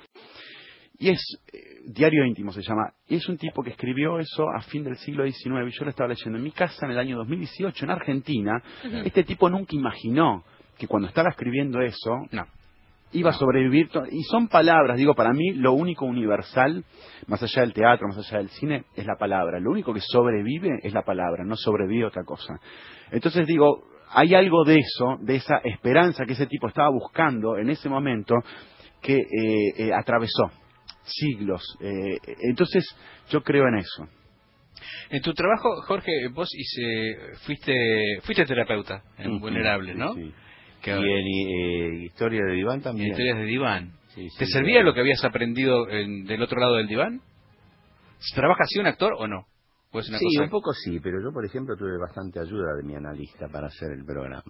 Y es, eh, Diario Íntimo se llama, y es un tipo que escribió eso a fin del siglo diecinueve, y yo lo estaba leyendo en mi casa en el año dos mil dieciocho, en Argentina. Ujú. Este tipo nunca imaginó que cuando estaba escribiendo eso, No. iba a sobrevivir, to- y son palabras, digo, para mí lo único universal, más allá del teatro, más allá del cine, es la palabra. Lo único que sobrevive es la palabra, no sobrevive otra cosa. Entonces digo, hay algo de eso, de esa esperanza que ese tipo estaba buscando en ese momento, que eh, eh, atravesó siglos. Eh, entonces yo creo en eso. En tu trabajo, Jorge, vos hice, fuiste fuiste terapeuta en Ujú, Vulnerable, sí, ¿no? sí. Que- Y en eh, Historia de Diván y también. historias de diván. Sí, sí, ¿Te sí, servía claro. lo que habías aprendido en- del otro lado del diván? ¿Trabaja así un actor o no? ¿O es una Sí, cosa- un poco sí, pero yo, por ejemplo, tuve bastante ayuda de mi analista para hacer el programa.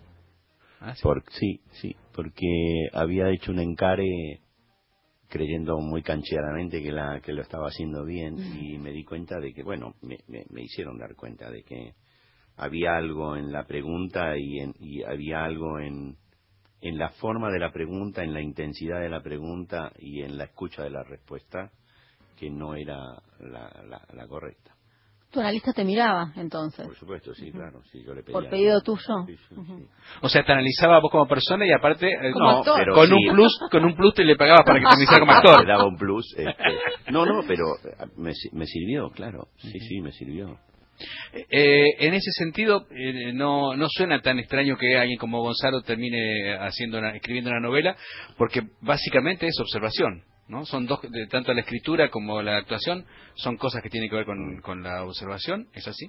Ah, sí. Por, sí, sí, porque había hecho un encare creyendo muy cancheramente que, la, que lo estaba haciendo bien y me di cuenta de que, bueno, me, me, me hicieron dar cuenta de que había algo en la pregunta y, en, y había algo en, en la forma de la pregunta, en la intensidad de la pregunta y en la escucha de la respuesta que no era la, la, la correcta. Tu analista te miraba, entonces. Por supuesto, sí, claro, sí, yo le pedía. Por pedido tuyo. Sí, sí, sí. O sea, te analizaba a vos como persona y aparte eh, Como no, actor. pero con sí. un plus, con un plus te le pagabas para que te analizara como Le actor. daba un plus. Este, no, no, pero eh, me, si- me sirvió, claro. Sí, sí, me sirvió. Eh, en ese sentido, eh, no, no suena tan extraño que alguien como Gonzalo termine haciendo una- escribiendo una novela, porque básicamente es observación, ¿no? Son dos, de, tanto la escritura como la actuación, son cosas que tienen que ver con, con la observación, ¿es así?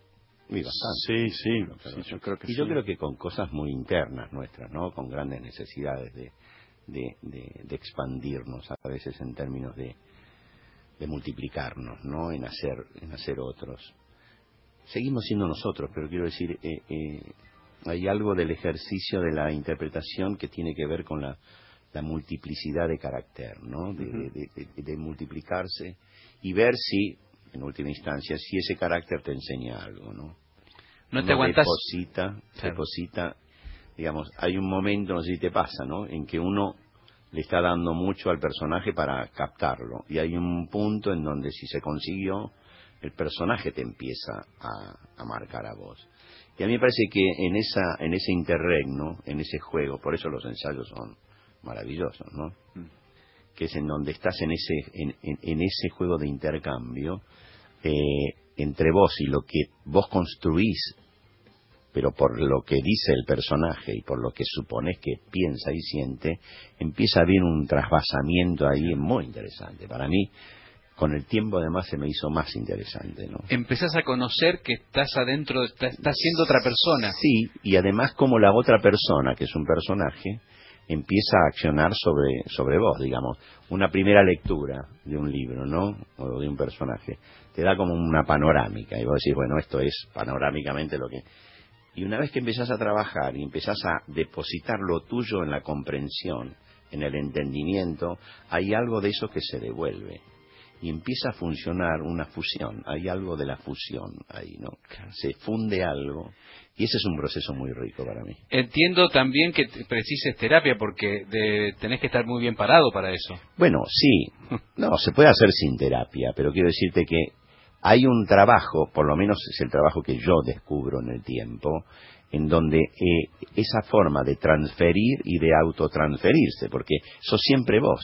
Y bastante. Sí, sí, Claro. sí, yo creo que y yo sí. creo que con cosas muy internas nuestras, ¿no? Con grandes necesidades de, de, de, de expandirnos a veces en términos de, de multiplicarnos, ¿no? En hacer, en hacer otros. Seguimos siendo nosotros, pero quiero decir, eh, eh, hay algo del ejercicio de la interpretación que tiene que ver con la, la multiplicidad de carácter, ¿no? De, Ujú. de, de- de multiplicarse y ver si, en última instancia, si ese carácter te enseña algo, ¿no? No te Uno aguantás. Deposita, Claro. deposita digamos, hay un momento, no sé si te pasa, ¿no?, en que uno le está dando mucho al personaje para captarlo, y hay un punto en donde si se consiguió, el personaje te empieza a, a marcar a vos. Y a mí me parece que en esa en ese interregno, en ese juego, por eso los ensayos son maravillosos, ¿no? Mm. Que es en donde estás en ese en, en, en ese juego de intercambio eh, entre vos y lo que vos construís, pero por lo que dice el personaje y por lo que suponés que piensa y siente, empieza a haber un trasvasamiento ahí muy interesante. Para mí, con el tiempo además se me hizo más interesante, ¿no? Empezás a conocer que estás adentro, estás, estás siendo otra persona. Sí, y además como la otra persona, que es un personaje, empieza a accionar sobre sobre vos, digamos. Una primera lectura de un libro, ¿no?, o de un personaje, te da como una panorámica, y vos decís, bueno, esto es panorámicamente lo que... Y una vez que empezás a trabajar y empezás a depositar lo tuyo en la comprensión, en el entendimiento, hay algo de eso que se devuelve. Y empieza a funcionar una fusión, hay algo de la fusión ahí, ¿no? Se funde algo, y ese es un proceso muy rico para mí. Entiendo también que precises terapia, porque de, tenés que estar muy bien parado para eso. Bueno, sí, no, se puede hacer sin terapia, pero quiero decirte que hay un trabajo, por lo menos es el trabajo que yo descubro en el tiempo, en donde eh, esa forma de transferir y de autotransferirse, porque sos siempre vos,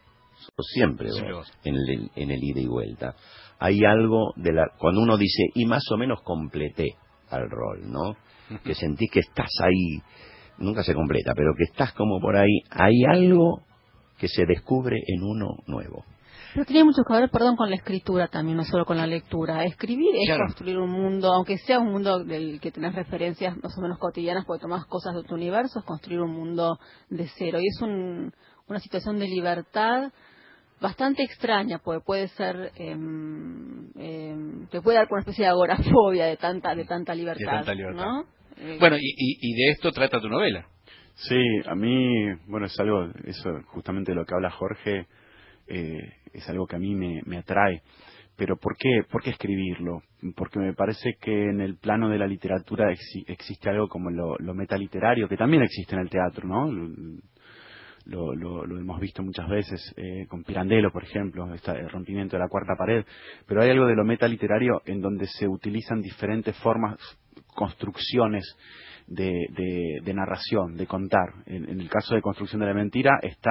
sos siempre vos, vos. En, el, en el ida y vuelta. Hay algo de la... Cuando uno dice, y más o menos completé al rol, ¿no? Que sentís que estás ahí, nunca se completa, pero que estás como por ahí, hay algo que se descubre en uno nuevo. Pero tiene mucho que ver, perdón, con la escritura también, no solo con la lectura. Escribir es claro. Construir un mundo, aunque sea un mundo del que tenés referencias más o menos cotidianas, porque tomás cosas de tu universo, es construir un mundo de cero. Y es un, una situación de libertad bastante extraña, porque puede ser, eh, eh, te puede dar una especie de agorafobia de tanta, de tanta libertad, de tanta libertad. ¿no? Eh, bueno, y, y, y de esto trata tu novela. Sí, a mí, bueno, es algo, eso justamente de lo que habla Jorge, eh, es algo que a mí me, me atrae. Pero ¿por qué, ¿por qué escribirlo? Porque me parece que en el plano de la literatura exi existe algo como lo, lo metaliterario, que también existe en el teatro, ¿no? Lo, lo, lo hemos visto muchas veces eh, con Pirandello, por ejemplo, este el rompimiento de la cuarta pared. Pero hay algo de lo metaliterario en donde se utilizan diferentes formas, construcciones de, de, de narración, de contar. En, en el caso de Construcción de la Mentira está...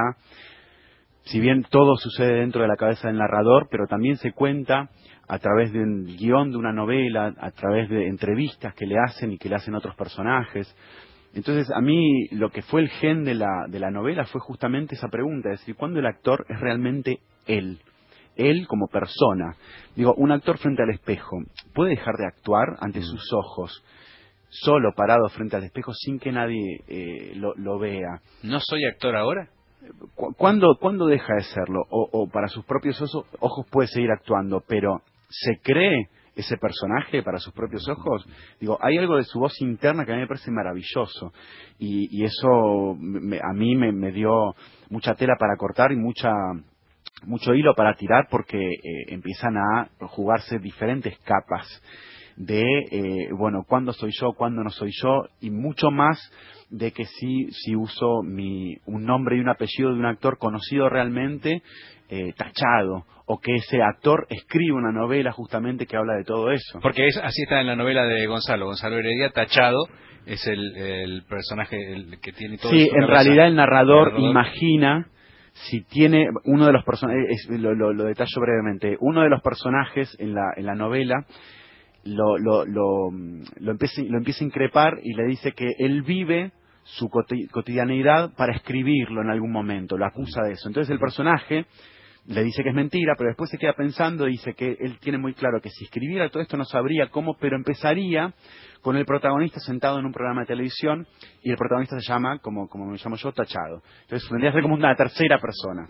Si bien todo sucede dentro de la cabeza del narrador, pero también se cuenta a través de un guión de una novela, a través de entrevistas que le hacen y que le hacen otros personajes. Entonces, a mí lo que fue el gen de la, de la novela fue justamente esa pregunta, es decir, ¿cuándo el actor es realmente él? Él como persona. Digo, un actor frente al espejo, ¿puede dejar de actuar ante sus ojos, solo parado frente al espejo, sin que nadie eh, lo, lo vea? ¿No soy actor ahora? ¿Cuándo, ¿Cuándo deja de serlo? O, o para sus propios ojos, ojos puede seguir actuando, pero ¿se cree ese personaje para sus propios ojos? Digo, hay algo de su voz interna que a mí me parece maravilloso. Y, y eso me, a mí me, me dio mucha tela para cortar y mucha mucho hilo para tirar, porque eh, empiezan a jugarse diferentes capas de, eh, bueno, ¿cuándo soy yo? ¿Cuándo no soy yo? Y mucho más de que si, si uso mi, un nombre y un apellido de un actor conocido realmente, eh, tachado, o que ese actor escribe una novela justamente que habla de todo eso. Porque es, así está en la novela de Gonzalo, Gonzalo Heredia, tachado, es el, el personaje el que tiene todo. Sí, en realidad el narrador, el narrador imagina si tiene uno de los personajes, lo, lo, lo detallo brevemente, uno de los personajes en la, en la novela lo, lo, lo, lo, empieza, lo empieza a increpar y le dice que él vive su cotidianeidad para escribirlo en algún momento, lo acusa de eso. Entonces el personaje le dice que es mentira, pero después se queda pensando y dice que él tiene muy claro que si escribiera todo esto no sabría cómo, pero empezaría con el protagonista sentado en un programa de televisión y el protagonista se llama, como, como me llamo yo, tachado. Entonces vendría a ser como una tercera persona.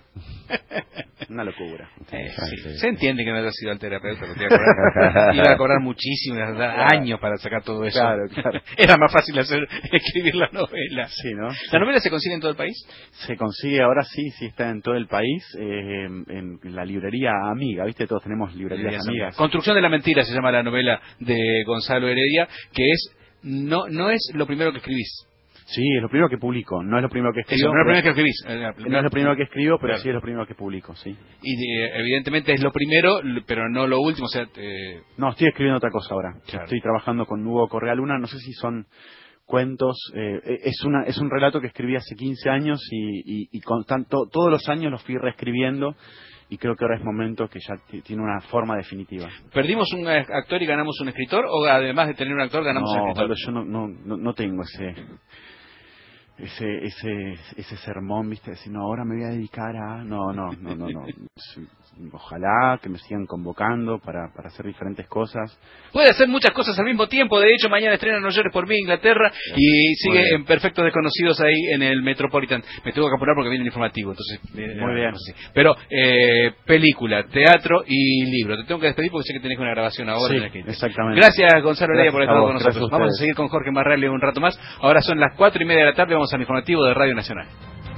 Una locura. Eh, sí. Se entiende que no haya sido el terapeuta, porque iba a cobrar, iba a cobrar muchísimo, iba a dar claro. años para sacar todo eso. Claro, claro. Era más fácil hacer escribir la novela. Sí, ¿no? ¿La novela se consigue en todo el país? Se consigue ahora sí, sí está en todo el país, eh, en, en la librería Amiga, ¿viste? Todos tenemos librerías, librerías amigas. amigas. Construcción de la Mentira se llama la novela de Gonzalo Heredia, que es no no es lo primero que escribís. Sí, es lo primero que publico, no es lo primero que escribo. Eso, no es lo primero que escribís. No es lo primero que escribo, pero claro. sí es lo primero que publico, sí. Y eh, evidentemente es lo primero, pero no lo último, o sea... Eh... No, estoy escribiendo otra cosa ahora. Claro. Estoy trabajando con Hugo Correa Luna, no sé si son cuentos, eh, es una es un relato que escribí hace quince años y, y, y con tanto, todos los años lo fui reescribiendo. Y creo que ahora es momento que ya tiene una forma definitiva. ¿Perdimos un actor y ganamos un escritor? ¿O además de tener un actor ganamos no, un escritor? No, yo no, no, no, no tengo ese ese ese ese sermón, ¿viste? Decir, no, ahora me voy a dedicar a... No, no, no, no, no. Ojalá que me sigan convocando para, para hacer diferentes cosas. Puede hacer muchas cosas al mismo tiempo. De hecho, mañana estrena No llores por mí, Inglaterra, y sigue en Perfectos Desconocidos ahí en el Metropolitan. Me tengo que apurar porque viene el informativo, entonces... Muy bien. No sé. Pero, eh, película, teatro y libro. Te tengo que despedir porque sé que tenés una grabación ahora. Sí, que... exactamente. Gracias, Gonzalo Heredia, por estar vos, con nosotros. Vamos a seguir con Jorge Marrelli un rato más. Ahora son las cuatro y media de la tarde, vamos al informativo de Radio Nacional.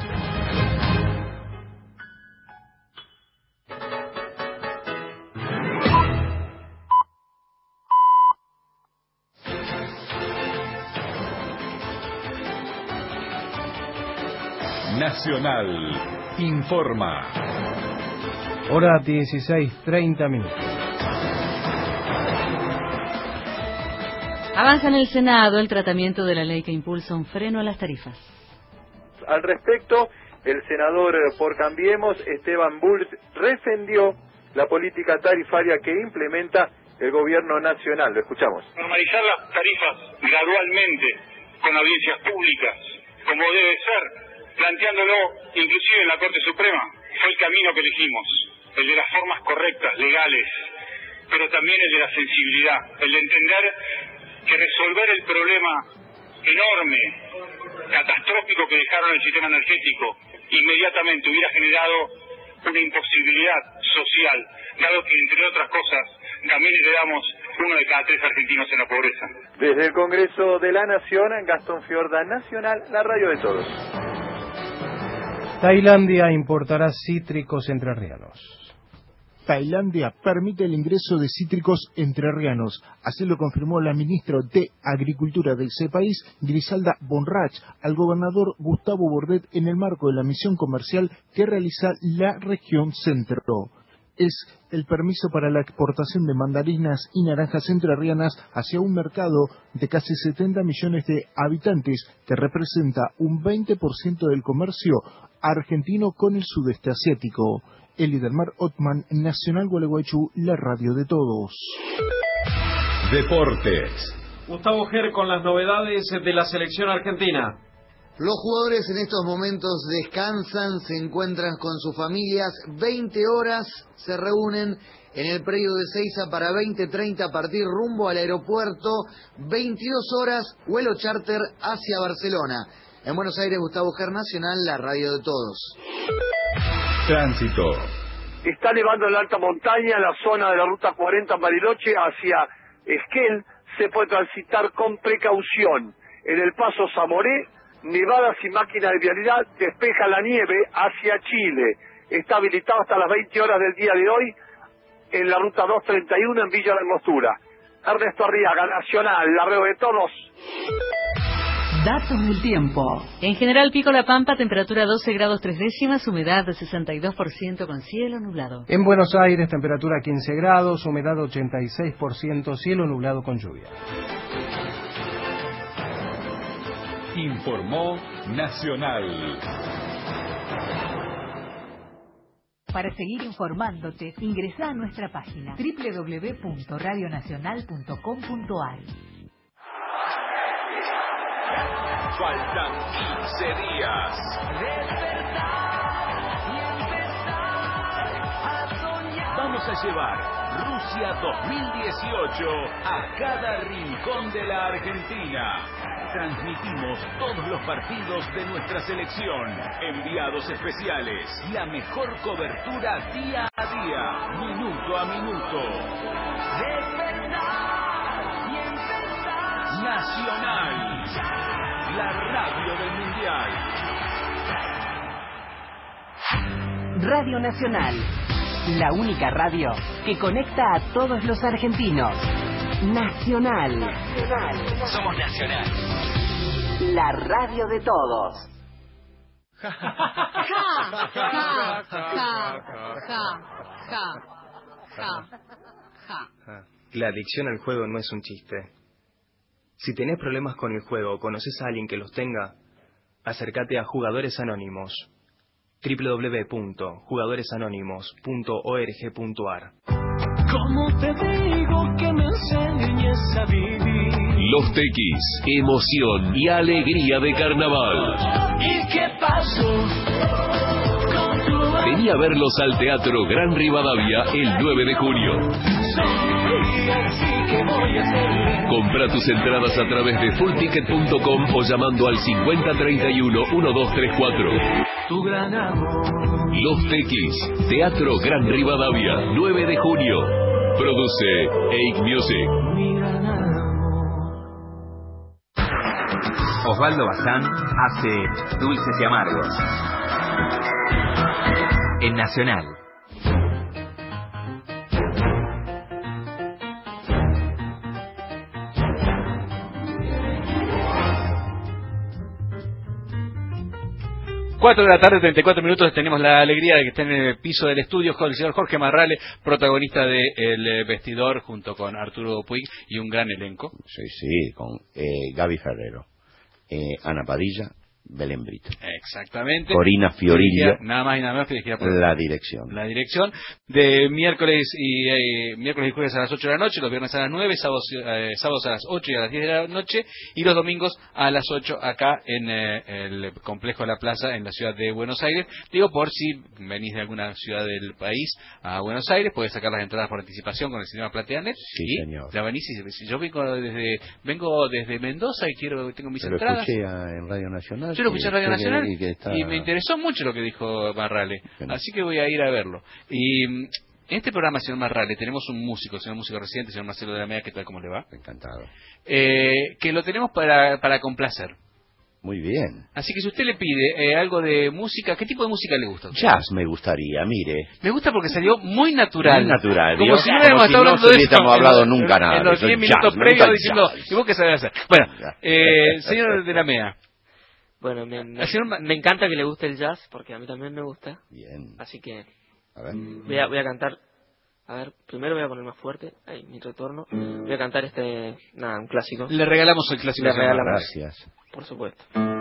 Nacional informa. Hora dieciséis treinta minutos. Avanza en el Senado el tratamiento de la ley que impulsa un freno a las tarifas. Al respecto, el senador por Cambiemos, Esteban Bulls, defendió la política tarifaria que implementa el gobierno nacional. Lo escuchamos. Normalizar las tarifas gradualmente, con audiencias públicas, como debe ser, planteándolo inclusive en la Corte Suprema, fue el camino que elegimos, el de las formas correctas, legales, pero también el de la sensibilidad, el de entender que resolver el problema enorme, catastrófico que dejaron el sistema energético, inmediatamente hubiera generado una imposibilidad social, dado que, entre otras cosas, también heredamos uno de cada tres argentinos en la pobreza. Desde el Congreso de la Nación, Gastón Fiorda, Nacional, la radio de todos. Tailandia importará cítricos entrerrianos. Tailandia permite el ingreso de cítricos entrerrianos. Así lo confirmó la ministra de Agricultura de ese país, Griselda Bonrach, al gobernador Gustavo Bordet en el marco de la misión comercial que realiza la región centro. Es el permiso para la exportación de mandarinas y naranjas entrerrianas hacia un mercado de casi setenta millones de habitantes que representa un veinte por ciento del comercio argentino con el sudeste asiático. Elidelmar Otman, Nacional Gualeguaychú, la radio de todos. Deportes. Gustavo Ger con las novedades de la selección argentina. Los jugadores en estos momentos descansan, se encuentran con sus familias, veinte horas se reúnen en el predio de Seiza para veinte treinta partir rumbo al aeropuerto, veintidós horas vuelo charter hacia Barcelona. En Buenos Aires, Gustavo Ger, Nacional, la radio de todos. Tránsito. Está nevando en la alta montaña, en la zona de la ruta cuarenta en Bariloche hacia Esquel, se puede transitar con precaución. En el paso Zamoré, nevadas y máquina de vialidad, despeja la nieve hacia Chile. Está habilitado hasta las veinte horas del día de hoy en la ruta doscientos treinta y uno en Villa La Angostura. Ernesto Arriaga, Nacional, la radio de todos. Datos del tiempo. En general, Pico La Pampa, temperatura doce grados tres décimas, humedad de sesenta y dos por ciento con cielo nublado. En Buenos Aires, temperatura quince grados, humedad ochenta y seis por ciento, cielo nublado con lluvia. Informó Nacional. Para seguir informándote, ingresa a nuestra página doble u doble u doble u punto radio nacional punto com punto a r. Faltan quince días. Vamos a llevar Rusia dos mil dieciocho a cada rincón de la Argentina. Transmitimos todos los partidos de nuestra selección, enviados especiales, la mejor cobertura día a día, minuto a minuto. Nacional, la radio del Mundial. Radio Nacional, la única radio que conecta a todos los argentinos. Nacional. Somos Nacional. la radio de todos. Ja, ja, ja, ja, ja, ja, ja. La adicción al juego no es un chiste. Si tenés problemas con el juego o conoces a alguien que los tenga, acércate a Jugadores Anónimos. doble u doble u doble u punto jugadores anónimos punto org punto a r. ¿Cómo te digo que me enseñes a vivir? Los Tequis, emoción y alegría de carnaval. ¿Y qué pasó? Vení a verlos al Teatro Gran Rivadavia el nueve de junio. Compra tus entradas a través de full ticket punto com o llamando al cincuenta treinta y uno doce treinta y cuatro. Tu gran amor. Los Tequis, Teatro Gran Rivadavia, nueve de junio. Produce Eik Music. Mi gran amor. Osvaldo Bazán hace Dulces y Amargos en Nacional. Cuatro de la tarde, treinta y cuatro minutos. Tenemos la alegría de que esté en el piso del estudio con el señor Jorge Marrale, protagonista de El Vestidor, junto con Arturo Puig y un gran elenco. Sí, sí, con eh, Gaby Ferrero, eh, Ana Padilla, Belén Brito. Exactamente. Corina Fiorilla. Nada más y nada menos que dirigida por la dirección. La dirección de miércoles y eh, miércoles y jueves a las ocho de la noche, los viernes a las nueve, sábados, eh, sábados a las ocho y a las diez de la noche, y los domingos a las ocho acá en eh, el complejo de la Plaza en la ciudad de Buenos Aires. Digo, por si venís de alguna ciudad del país a Buenos Aires, podés sacar las entradas por anticipación con el Cinema Plateanet. Sí, y señor. Ya venís y si yo vengo desde vengo desde Mendoza y quiero tengo mis Lo entradas. escuché en Radio Nacional. Yo lo escuché en Radio Nacional. Y, que está... y me interesó mucho lo que dijo Marrale, Bueno. así que voy a ir a verlo. Y en este programa, señor Marrale, tenemos un músico, señor músico residente, señor Marcelo de la Mea. ¿Qué tal? ¿Cómo le va? Encantado. Eh, que lo tenemos para, para complacer. Muy bien. Así que si usted le pide eh, algo de música, ¿qué tipo de música le gusta? Jazz me gustaría, mire. Me gusta porque salió muy natural. Muy natural. Como ¿vio? si no hubiéramos Como si estado no hablando de eso. hubiésemos hablado en, nunca en, nada. En los Eso diez es minutos jazz, me previos gusta el diciendo, jazz. ¿y vos qué sabés hacer? Bueno, eh, señor de la Mea. Bueno, me, me, me encanta que le guste el jazz, porque a mí también me gusta. Bien. Así que a ver. Voy, a, voy a cantar. A ver, primero voy a poner más fuerte. Ahí, mi retorno. Voy a cantar este. Nada, un clásico. Le regalamos el clásico. Le regalamos. Gracias. Por supuesto.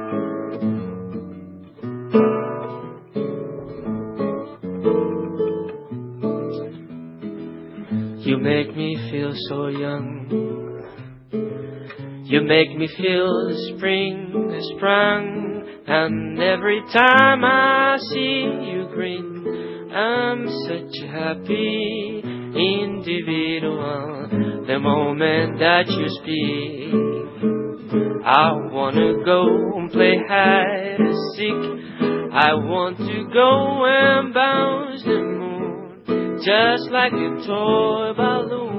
You make me feel so young. You make me feel the spring has sprung, and every time I see you grin, I'm such a happy individual. The moment that you speak, I wanna go and play hide and seek. I want to go and bounce the moon, just like a toy balloon.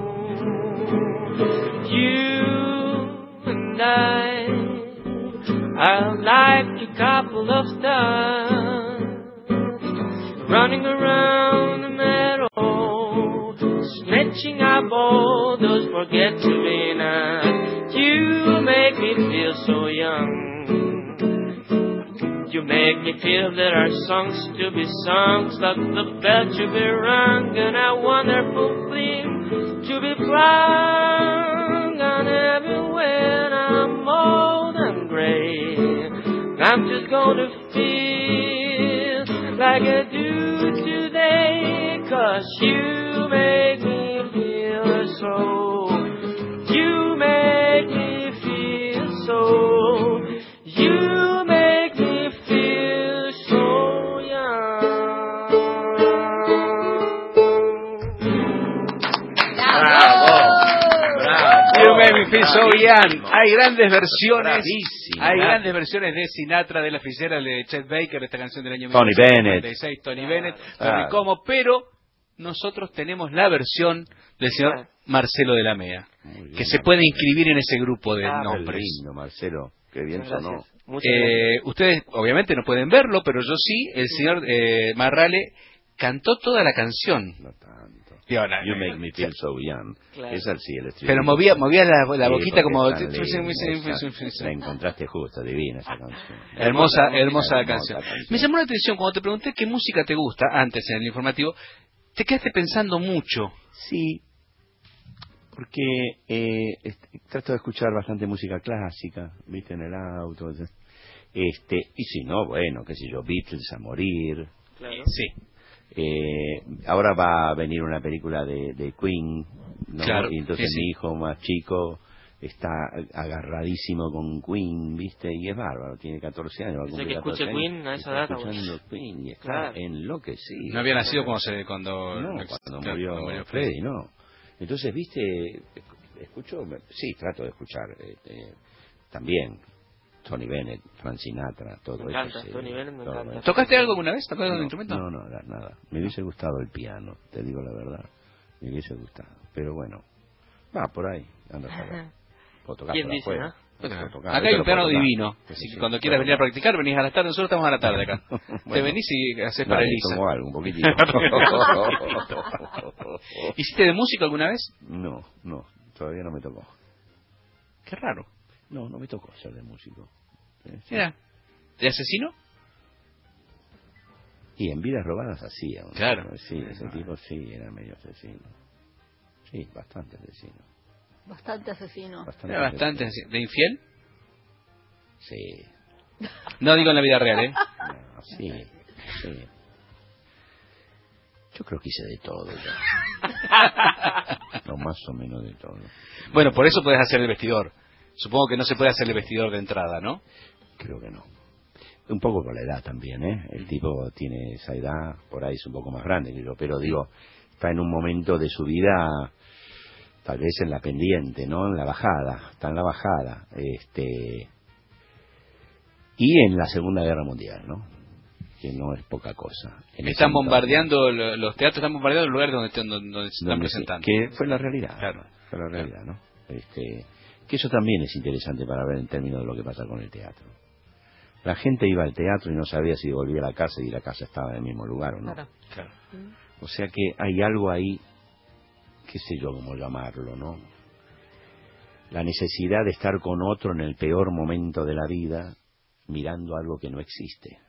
You and I are like a couple of stars running around the meadow, snatching up all those forget-to-be nights. You make me feel so young. You make me feel there are songs to be sung, like the bell to be rung, and a wonderful thing to be flung. And even when I'm old and gray, I'm just gonna feel like I do today, 'cause you make me feel so. You make me feel so. You make me feel so young. ¡Bravo! ¡Bravo! You make me feel so young. Hay grandes versiones. Bravísimo. Hay grandes versiones de Sinatra, de La Fichera, de Chet Baker, esta canción del año Tony mil novecientos noventa y seis, Bennett. Tony Bennett, Claro. Perry Como, pero nosotros tenemos la versión del señor Marcelo de la Mea, que se puede inscribir en ese grupo de Ah, qué nombres. lindo, Marcelo. Qué bien Muchas sonó. gracias. Muchas Eh, ustedes obviamente no pueden verlo, pero yo sí. El señor eh, Marrale cantó toda la canción. Piola. You make me feel so young. Claro. Esa sí, el estribillo. Pero movía, movía la, la Sí, boquita como... porque es tan linda, esa- La encontraste justo, divina esa canción. Hermosa, hermosa Hermosa canción. Me llamó la atención cuando te pregunté qué música te gusta, antes en el informativo, te quedaste pensando mucho. Sí, porque eh, est- trato de escuchar bastante música clásica, viste, en el auto. Este, y si no, bueno, qué sé yo, Beatles a morir. Claro. Sí. Eh, ahora va a venir una película de, de Queen, ¿no? Claro, Y entonces sí, sí. mi hijo más chico está agarradísimo con Queen, ¿viste? Y es bárbaro, tiene catorce años. va a Dice cumplir que escuche catorce años, Queen a esa está edad, escuchando bueno. Queen y está Claro. enloquecido. No había nacido cuando se, cuando, No, ex- cuando claro, murió, cuando murió Freddy, no. Entonces, viste, escucho, sí, trato de escuchar este, también Tony Bennett, Frank Sinatra, todo Me encanta, eso. sí, Tony Bennett me todo encanta. eso. ¿Tocaste algo alguna vez? ¿Tocaste algún No, instrumento? No, no, nada, nada. Me hubiese gustado el piano, te digo la verdad. Me hubiese gustado. Pero bueno, va por ahí, anda a saber. Puedo tocar ¿Quién por dice, afuera. no? Puedo tocar, Acá esto hay lo un piano puedo tocar. divino. Sí, Así que sí, cuando puedo quieras venir a tocar. practicar, venís a la tarde. Nosotros estamos a la tarde acá. Te Bueno. venís y haces Dale, para Elisa. tomo algo, un poquitito. ¿Hiciste de música alguna vez? No, no, todavía no me tocó. Qué raro. No, no me tocó ser de músico. Sí, sí. Mira, ¿de asesino? Y en Vidas Robadas hacía. ¿no? Claro. Sí, ese tipo sí, era medio asesino. Sí, bastante asesino. Bastante asesino. Bastante, Era bastante asesino. ¿De infiel? Sí. No digo en la vida real, ¿eh? No, sí, sí. Yo creo que hice de todo ya. No, más o menos de todo. Bueno, por eso puedes hacer el vestidor. Supongo que no se puede hacer el vestidor de entrada, ¿no? Creo que no. Un poco por la edad también, ¿eh? El tipo tiene esa edad, por ahí es un poco más grande que yo, pero digo, está en un momento de su vida, tal vez en la pendiente, ¿no? En la bajada, está en la bajada. Este... Y en la Segunda Guerra Mundial, ¿no? Que no es poca cosa. En Están ese bombardeando, lo- los teatros están bombardeando los lugares donde, están- donde, donde se están donde se- presentando. que fue la realidad, Claro. fue la realidad, ¿no? Este, que eso también es interesante para ver en términos de lo que pasa con el teatro. La gente iba al teatro y no sabía si volvía a la casa y la casa estaba en el mismo lugar o no. Claro. Claro. O sea que hay algo ahí, qué sé yo cómo llamarlo, ¿no? La necesidad de estar con otro en el peor momento de la vida, mirando algo que no existe.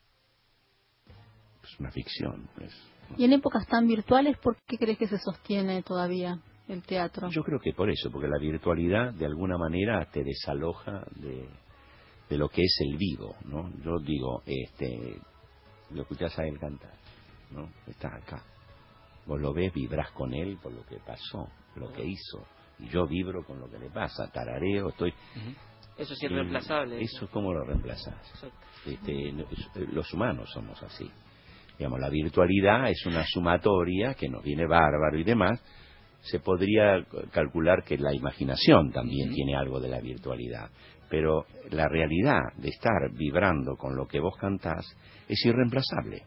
Es una ficción. Es, Y en épocas tan virtuales, ¿por qué crees que se sostiene todavía el teatro? Yo creo que por eso, porque la virtualidad de alguna manera te desaloja de, de lo que es el vivo, ¿no? Yo digo, este, lo escuchás a él cantar, ¿no? Está acá. Vos lo ves, vibrás con él por lo que pasó, lo que hizo. Y yo vibro con lo que le pasa, tarareo, estoy... Eso es irreemplazable. Y Eso, ¿cómo lo reemplazás? Exacto. Este, los humanos somos así. Digamos, la virtualidad es una sumatoria que nos viene bárbaro y demás. Se podría calcular que la imaginación también tiene algo de la virtualidad, pero la realidad de estar vibrando con lo que vos cantás es irreemplazable.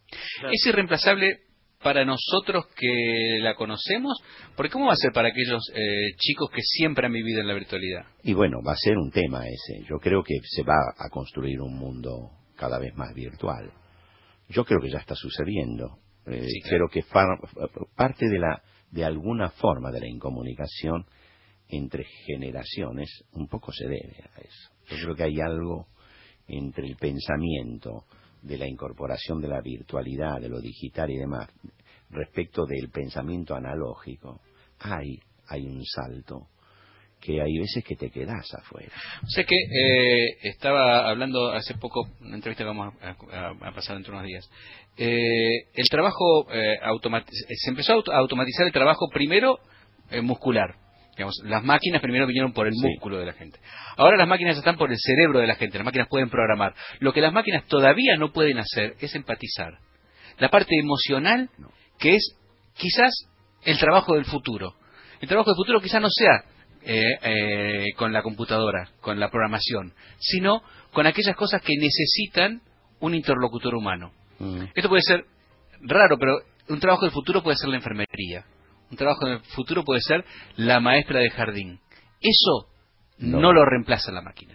Es irreemplazable para nosotros que la conocemos, porque ¿cómo va a ser para aquellos eh, chicos que siempre han vivido en la virtualidad? Y bueno, va a ser un tema ese. Yo creo que se va a construir un mundo cada vez más virtual. Yo creo que ya está sucediendo. Eh, Sí, Creo claro. que fa- parte de la de alguna forma de la incomunicación entre generaciones un poco se debe a eso. Yo creo que hay algo entre el pensamiento de la incorporación de la virtualidad, de lo digital y demás, respecto del pensamiento analógico. Hay, hay un salto que hay veces que te quedás afuera. Sé que eh, estaba hablando hace poco, una entrevista que vamos a, a- a pasar dentro de unos días. Eh, el trabajo, eh, automati- se empezó a auto- a automatizar el trabajo primero eh, muscular. Digamos, las máquinas primero vinieron por el Sí. músculo de la gente. Ahora las máquinas están por el cerebro de la gente. Las máquinas pueden programar. Lo que las máquinas todavía no pueden hacer es empatizar. La parte emocional, que es quizás el trabajo del futuro. El trabajo del futuro quizás no sea eh, eh, con la computadora, con la programación, sino con aquellas cosas que necesitan un interlocutor humano. Mm. Esto puede ser raro, pero un trabajo del futuro puede ser la enfermería. Un trabajo del futuro puede ser la maestra de jardín. Eso no, No. lo reemplaza la máquina.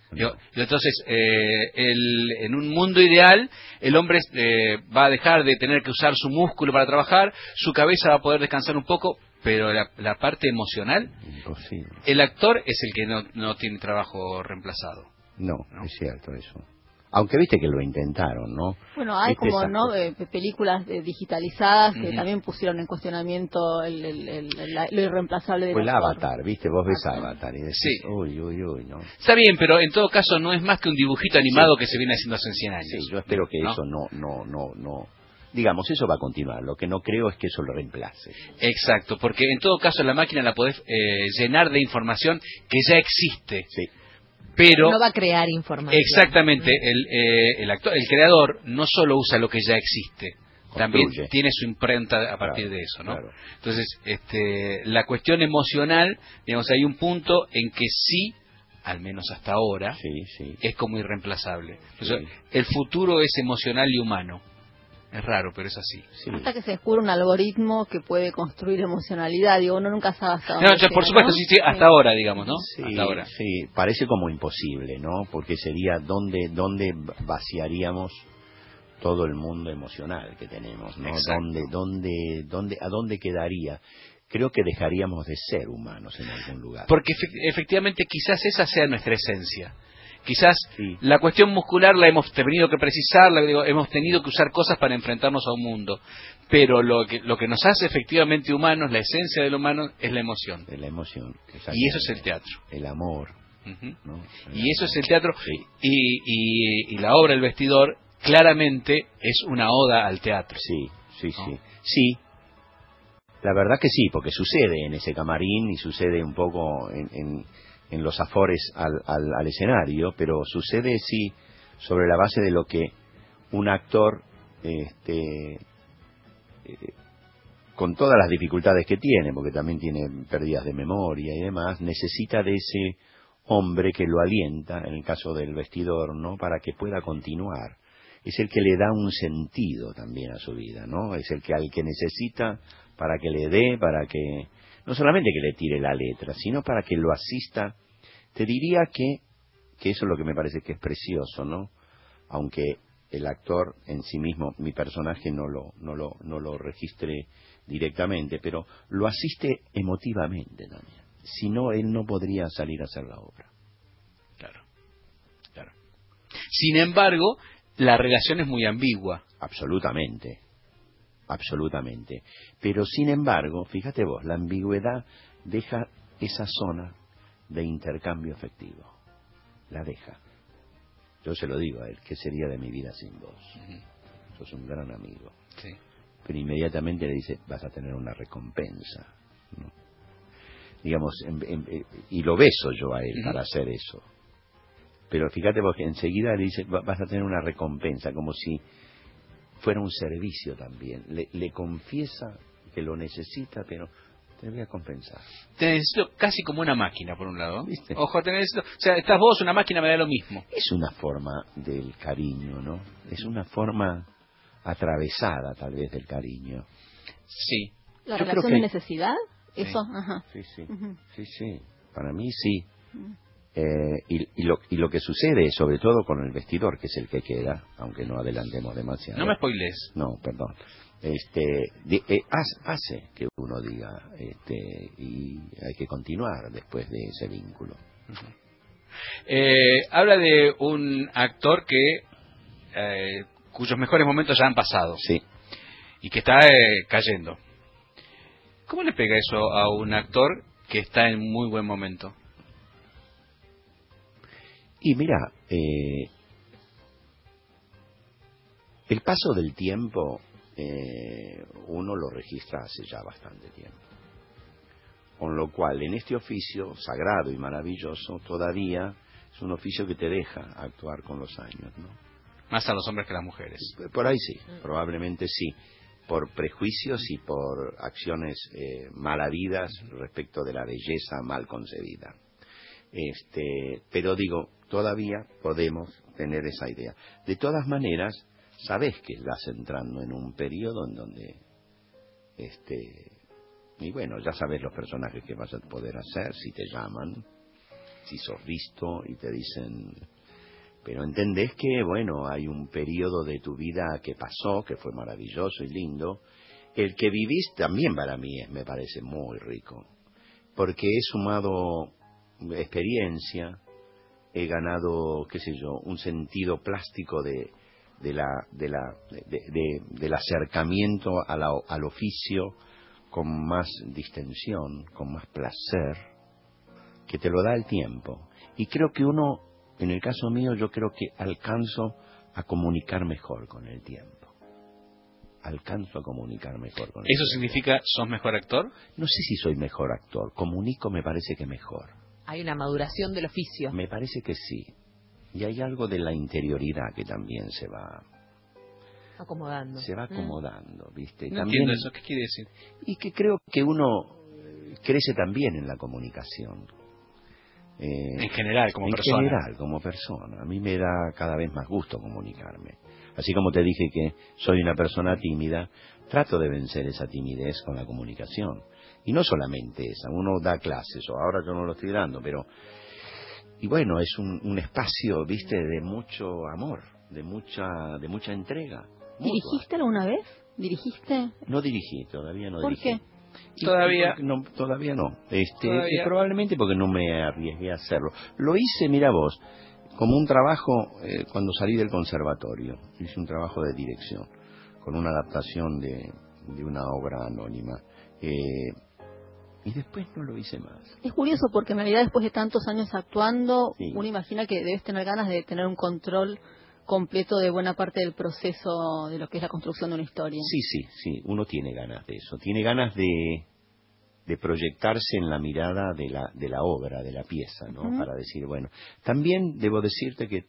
No. Entonces, eh, el, en un mundo ideal, el hombre eh, va a dejar de tener que usar su músculo para trabajar, su cabeza va a poder descansar un poco, pero la, la parte emocional, imposible. El actor es el que no, no tiene trabajo reemplazado. No, no, es cierto eso. Aunque viste que lo intentaron, ¿no? Bueno, hay ¿Viste como no eh, películas eh, digitalizadas que uh-huh. también pusieron en cuestionamiento el, el, el, el, lo irreemplazable del Fue el actor. Avatar, viste, vos ves Avatar y decís, sí. uy, uy, uy, ¿no? Está bien, pero en todo caso no es más que un dibujito animado sí. que se viene haciendo hace cien años. Sí, yo espero que ¿no? eso no, no, no, no... Digamos, eso va a continuar. Lo que no creo es que eso lo reemplace. Exacto, porque en todo caso la máquina la podés eh, llenar de información que ya existe. Sí. Pero no va a crear información. Exactamente, el, eh, el actor, el creador no solo usa lo que ya existe, construye. También tiene su imprenta a partir claro, de eso, ¿no? Claro. Entonces, este, la cuestión emocional, digamos, hay un punto en que sí, al menos hasta ahora, sí, sí. es como irreemplazable. Entonces, sí. El futuro es emocional y humano. Es raro, pero es así. Sí. Hasta que se descubre un algoritmo que puede construir emocionalidad. Digo, uno nunca sabe hasta dónde. No, ya, por supuesto, ¿no? sí, sí, hasta sí. ahora, digamos, ¿no? Sí, hasta ahora. Sí, parece como imposible, ¿no? Porque sería dónde, dónde vaciaríamos todo el mundo emocional que tenemos, ¿no? ¿Dónde, dónde, dónde, ¿A dónde quedaría? Creo que dejaríamos de ser humanos en algún lugar. Porque efectivamente quizás esa sea nuestra esencia. Quizás sí. la cuestión muscular la hemos tenido que precisar, la, digo, hemos tenido que usar cosas para enfrentarnos a un mundo, pero lo que lo que nos hace efectivamente humanos, la esencia del humano, es la emoción. Es la emoción. Y eso es el teatro. El amor. Uh-huh. ¿no? El y amor. eso es el teatro. Sí. Y, y, y la obra El Vestidor claramente es una oda al teatro. Sí, sí, ¿no? sí. Sí. La verdad que sí, porque sucede en ese camarín y sucede un poco en... en en los afores al, al, al escenario, pero sucede sí sobre la base de lo que un actor este eh, con todas las dificultades que tiene, porque también tiene pérdidas de memoria y demás, necesita de ese hombre que lo alienta, en el caso del Vestidor, ¿no? Para que pueda continuar. Es el que le da un sentido también a su vida, ¿no? Es el que al que necesita para que le dé, para que no solamente que le tire la letra, sino para que lo asista. Te diría que, que eso es lo que me parece que es precioso, ¿no? Aunque el actor en sí mismo, mi personaje no lo, no lo, no lo registre directamente, pero lo asiste emotivamente también. Si no, él no podría salir a hacer la obra. Claro, claro. Sin embargo, la relación es muy ambigua. Absolutamente. Absolutamente. Pero sin embargo, fíjate vos, la ambigüedad deja esa zona de intercambio afectivo. La deja. Yo se lo digo a él, ¿qué sería de mi vida sin vos? Uh-huh. Sos un gran amigo. Sí. Pero inmediatamente le dice, vas a tener una recompensa, ¿no? Digamos, en, en, y lo beso yo a él uh-huh. para hacer eso. Pero fíjate vos que enseguida le dice, vas a tener una recompensa, como si fuera un servicio también. Le, le confiesa que lo necesita, pero te voy a compensar. Te necesito casi como una máquina, por un lado. ¿Viste? Ojo, te necesito. O sea, estás vos, una máquina me da lo mismo. Es una forma del cariño, ¿no? Es una forma atravesada, tal vez, del cariño. Sí. ¿La Yo relación creo que... de necesidad? Sí. Eso, ajá. Sí, sí. Uh-huh. Sí, sí. Para mí, sí. Uh-huh. Eh, y, y, lo, y lo que sucede, sobre todo con El Vestidor, que es el que queda, aunque no adelantemos demasiado. No me spoilees. No, perdón. Este, de, eh, hace que uno diga, este, y hay que continuar después de ese vínculo. Uh-huh. Eh, habla de un actor que eh, cuyos mejores momentos ya han pasado. Sí. Y que está eh, cayendo. ¿Cómo le pega eso a un actor que está en muy buen momento? Y mira, eh, el paso del tiempo eh, uno lo registra hace ya bastante tiempo. Con lo cual, en este oficio sagrado y maravilloso, todavía es un oficio que te deja actuar con los años, ¿no? Más a los hombres que a las mujeres. Por ahí sí, probablemente sí. Por prejuicios y por acciones eh, mal habidas respecto de la belleza mal concebida. Este, pero digo, todavía podemos tener esa idea. De todas maneras, sabes que estás entrando en un periodo en donde, este, y bueno, ya sabes los personajes que vas a poder hacer si te llaman. si sos visto y te dicen, pero entendés que, bueno, hay un periodo de tu vida que pasó, que fue maravilloso y lindo. El que vivís también para mí es, me parece muy rico, porque he sumado experiencia, he ganado, qué sé yo, un sentido plástico de, de la, de la, de, de, del acercamiento a la, al oficio con más distensión, con más placer, que te lo da el tiempo. Y creo que uno, en el caso mío, yo creo que alcanzo a comunicar mejor con el tiempo. Alcanzo a comunicar mejor con el ¿Eso tiempo. significa sos mejor actor? No sé si soy mejor actor. Comunico me parece que mejor. Hay una maduración del oficio. Me parece que sí. Y hay algo de la interioridad que también se va acomodando. Se va acomodando, ¿viste? No también, entiendo eso. ¿Qué quiere decir? Y que creo que uno crece también en la comunicación. Eh, en general, como en persona. En general, como persona. A mí me da cada vez más gusto comunicarme. Así como te dije que soy una persona tímida, trato de vencer esa timidez con la comunicación. Y no solamente esa, uno da clases, o ahora yo no lo estoy dando, pero... Y bueno, es un, un espacio, viste, de mucho amor, de mucha de mucha entrega. ¿Dirigiste alguna vez? ¿Dirigiste? No dirigí, todavía no ¿Por dirigí. qué? Y Todavía no, todavía no. Este, Todavía. eh, probablemente porque no me arriesgué a hacerlo. Lo hice, mira vos, como un trabajo eh, cuando salí del conservatorio. Hice un trabajo de dirección, con una adaptación de, de una obra anónima. Eh, y después no lo hice más. Es curioso porque en realidad después de tantos años actuando, Sí. uno imagina que debes tener ganas de tener un control completo de buena parte del proceso de lo que es la construcción de una historia. Sí, sí, sí, uno tiene ganas de eso. Tiene ganas de, de proyectarse en la mirada de la, de la obra, de la pieza, ¿no? Uh-huh. Para decir, bueno, también debo decirte que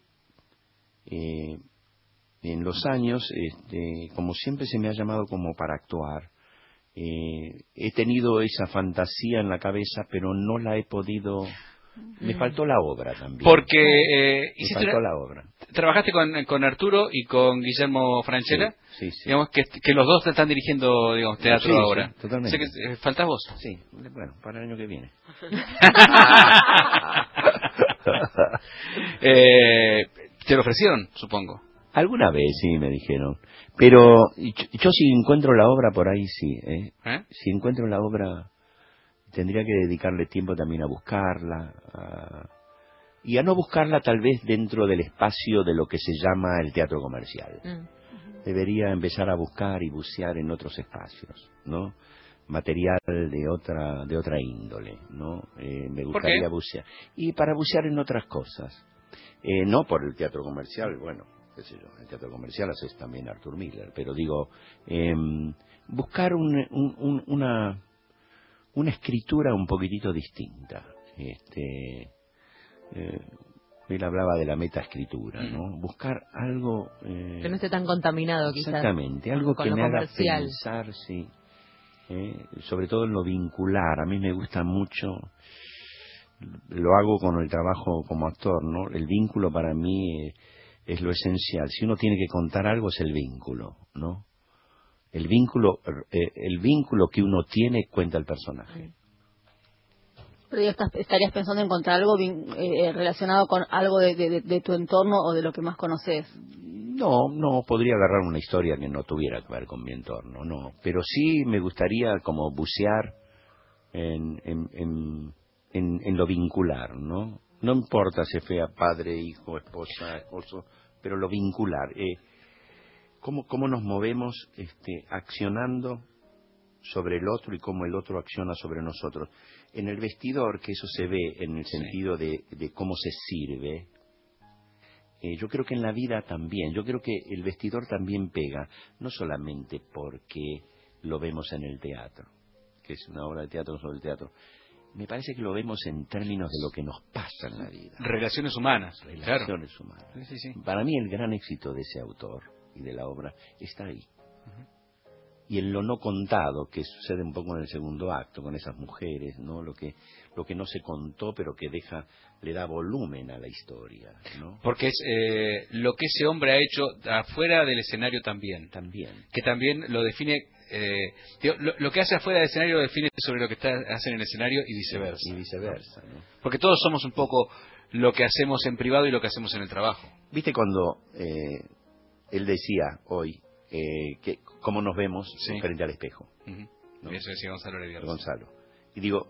eh, en los años, este, como siempre se me ha llamado como para actuar, eh, he tenido esa fantasía en la cabeza, pero no la he podido... Me faltó la obra también. Porque eh, Me hiciste faltó una- la obra. trabajaste con, con Arturo y con Guillermo Franchella. Sí, sí, sí. Digamos que, que los dos te están dirigiendo, digamos, teatro Sí, sí, ahora. totalmente. Sé que eh, faltas vos. Sí, bueno, para el año que viene. eh, te lo ofrecieron, supongo. Alguna vez sí me dijeron, pero yo, yo si encuentro la obra por ahí sí, ¿eh? ¿Eh? Si encuentro la obra tendría que dedicarle tiempo también a buscarla a- y a no buscarla tal vez dentro del espacio de lo que se llama el teatro comercial. Mm. Debería empezar a buscar y bucear en otros espacios, ¿no? Material de otra de otra índole, ¿no? Eh, me ¿Por gustaría qué? bucear y para bucear en otras cosas, eh, no por el teatro comercial, bueno, qué sé yo, el teatro comercial haces también Arthur Miller, pero digo em, buscar un, un- un- una una escritura un poquitito distinta. Este, eh, él hablaba de la metaescritura, ¿no? Buscar algo eh, Que no esté tan contaminado, quizás. exactamente, algo con que lo me haga comercial. pensar, sí, eh, sobre todo en lo vincular. A mí me gusta mucho, lo hago con el trabajo como actor, ¿no? El vínculo para mí eh, es lo esencial. Si uno tiene que contar algo es el vínculo, ¿no? El vínculo, eh, el vínculo que uno tiene cuenta el personaje. Pero ya estás- estarías pensando en encontrar algo vin- eh, relacionado con algo de, de- de- de tu entorno o de lo que más conoces. No, no, podría agarrar una historia que no tuviera que ver con mi entorno, no. Pero sí me gustaría como bucear en, en, en, en, en lo vincular, ¿no? No importa si sea padre, hijo, esposa, esposo, pero lo vincular. Eh, ¿cómo, ¿Cómo nos movemos este, accionando sobre el otro y cómo el otro acciona sobre nosotros? En el vestidor, que eso se ve en el sentido de, de cómo se sirve, eh, yo creo que en la vida también, yo creo que el vestidor también pega, no solamente porque lo vemos en el teatro, que es una obra de teatro sobre el teatro, me parece que lo vemos en términos de lo que nos pasa en la vida. Relaciones humanas. Relaciones claro. humanas. Sí, sí, sí. Para mí el gran éxito de ese autor y de la obra está ahí. y en lo no contado, que sucede un poco en el segundo acto con esas mujeres, ¿no? Lo que lo que no se contó, pero que deja le da volumen a la historia, ¿no? Porque es eh, lo que ese hombre ha hecho afuera del escenario también. También. Que también lo define, eh, digo, lo, lo que hace afuera del escenario lo define sobre lo que está, hace en el escenario y viceversa. Y viceversa, ¿no? Porque todos somos un poco lo que hacemos en privado y lo que hacemos en el trabajo. ¿Viste cuando eh, él decía hoy eh, que cómo nos vemos sí. frente al espejo? Uh-huh. ¿No? Y eso decía Gonzalo Levierzo. Gonzalo. Y digo,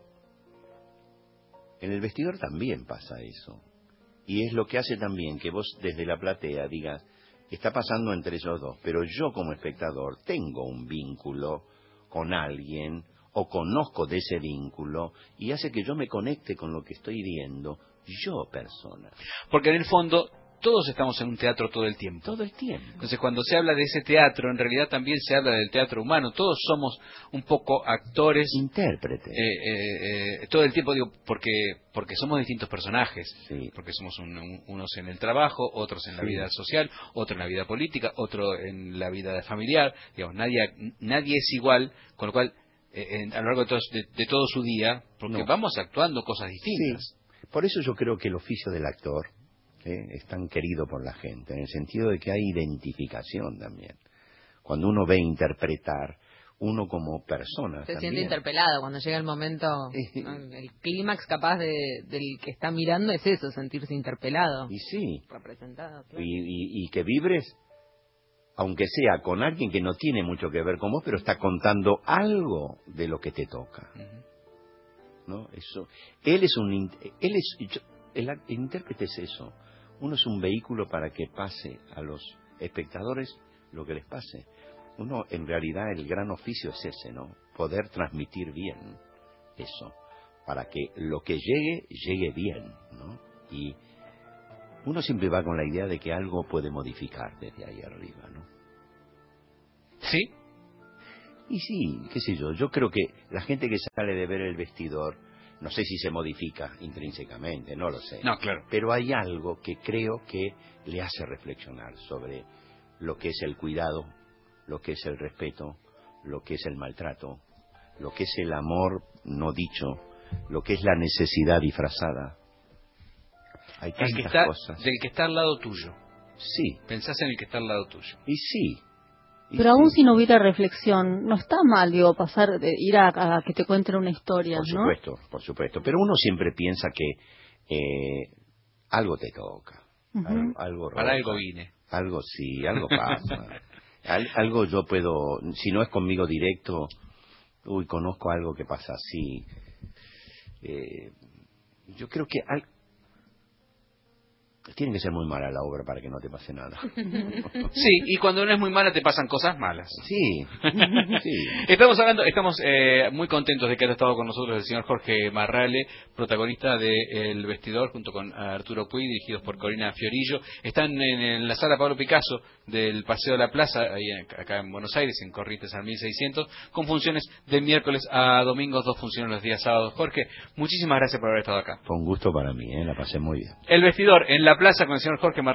en el vestidor también pasa eso. Y es lo que hace también que vos desde la platea digas, está pasando entre ellos dos, pero yo como espectador tengo un vínculo con alguien o conozco de ese vínculo y hace que yo me conecte con lo que estoy viendo, yo persona. Porque en el fondo todos estamos en un teatro todo el tiempo. Todo el tiempo. Entonces cuando se habla de ese teatro, en realidad también se habla del teatro humano. Todos somos un poco actores. Intérpretes. Eh, eh, eh, todo el tiempo, digo, porque porque somos distintos personajes. Sí. Porque somos un, un, unos en el trabajo, otros en la sí. vida social, otro en la vida política, otro en la vida familiar. Digamos, nadie, nadie es igual, con lo cual, eh, en, a lo largo de todo, de, de todo su día, porque no. vamos actuando cosas distintas. Sí. Por eso yo creo que el oficio del actor ¿Eh? es tan querido por la gente, en el sentido de que hay identificación también. Cuando uno ve interpretar, uno como persona se también. siente interpelado cuando llega el momento, ¿no? El clímax capaz de, del que está mirando es eso, sentirse interpelado. Y sí. Representado. Claro. Y, y, y que vibres, aunque sea con alguien que no tiene mucho que ver con vos, pero está contando algo de lo que te toca. Uh-huh. ¿No? Eso. Él es un... Él es, yo, el, el intérprete es eso. Uno es un vehículo para que pase a los espectadores lo que les pase. Uno, en realidad, el gran oficio es ese, ¿no? Poder transmitir bien eso, para que lo que llegue, llegue bien, ¿no? Y uno siempre va con la idea de que algo puede modificar desde ahí arriba, ¿no? ¿Sí? Y sí, qué sé yo, yo creo que la gente que sale de ver el vestidor, no sé si se modifica intrínsecamente, no lo sé. No, claro. Pero hay algo que creo que le hace reflexionar sobre lo que es el cuidado, lo que es el respeto, lo que es el maltrato, lo que es el amor no dicho, lo que es la necesidad disfrazada. Hay tantas el que está, cosas. Del que está al lado tuyo. Sí. Pensás en el que está al lado tuyo. Y sí. Pero aún si no hubiera reflexión, no está mal, digo, pasar, de ir a, a que te cuenten una historia, por ¿no? Por supuesto, por supuesto. Pero uno siempre piensa que eh, algo te toca, uh-huh. algo, algo roja, para algo vine. Algo sí, algo pasa. Al, algo yo puedo, si no es conmigo directo, uy, conozco algo que pasa así. Eh, yo creo que al, tiene que ser muy mala la obra para que no te pase nada. Sí, y cuando no es muy mala te pasan cosas malas. Sí, sí. Estamos hablando, estamos eh, muy contentos de que haya estado con nosotros el señor Jorge Marrale, protagonista de El Vestidor, junto con Arturo Puig, dirigidos por Corina Fiorillo. Están en, en la sala Pablo Picasso del Paseo de la Plaza, ahí en, acá en Buenos Aires, en Corrientes al mil seiscientos, con funciones de miércoles a domingos, dos funciones los días sábados. Jorge, muchísimas gracias por haber estado acá. Fue un gusto para mí, ¿eh? La pasé muy bien. El Vestidor, en la plaza con el señor Jorge Marrale.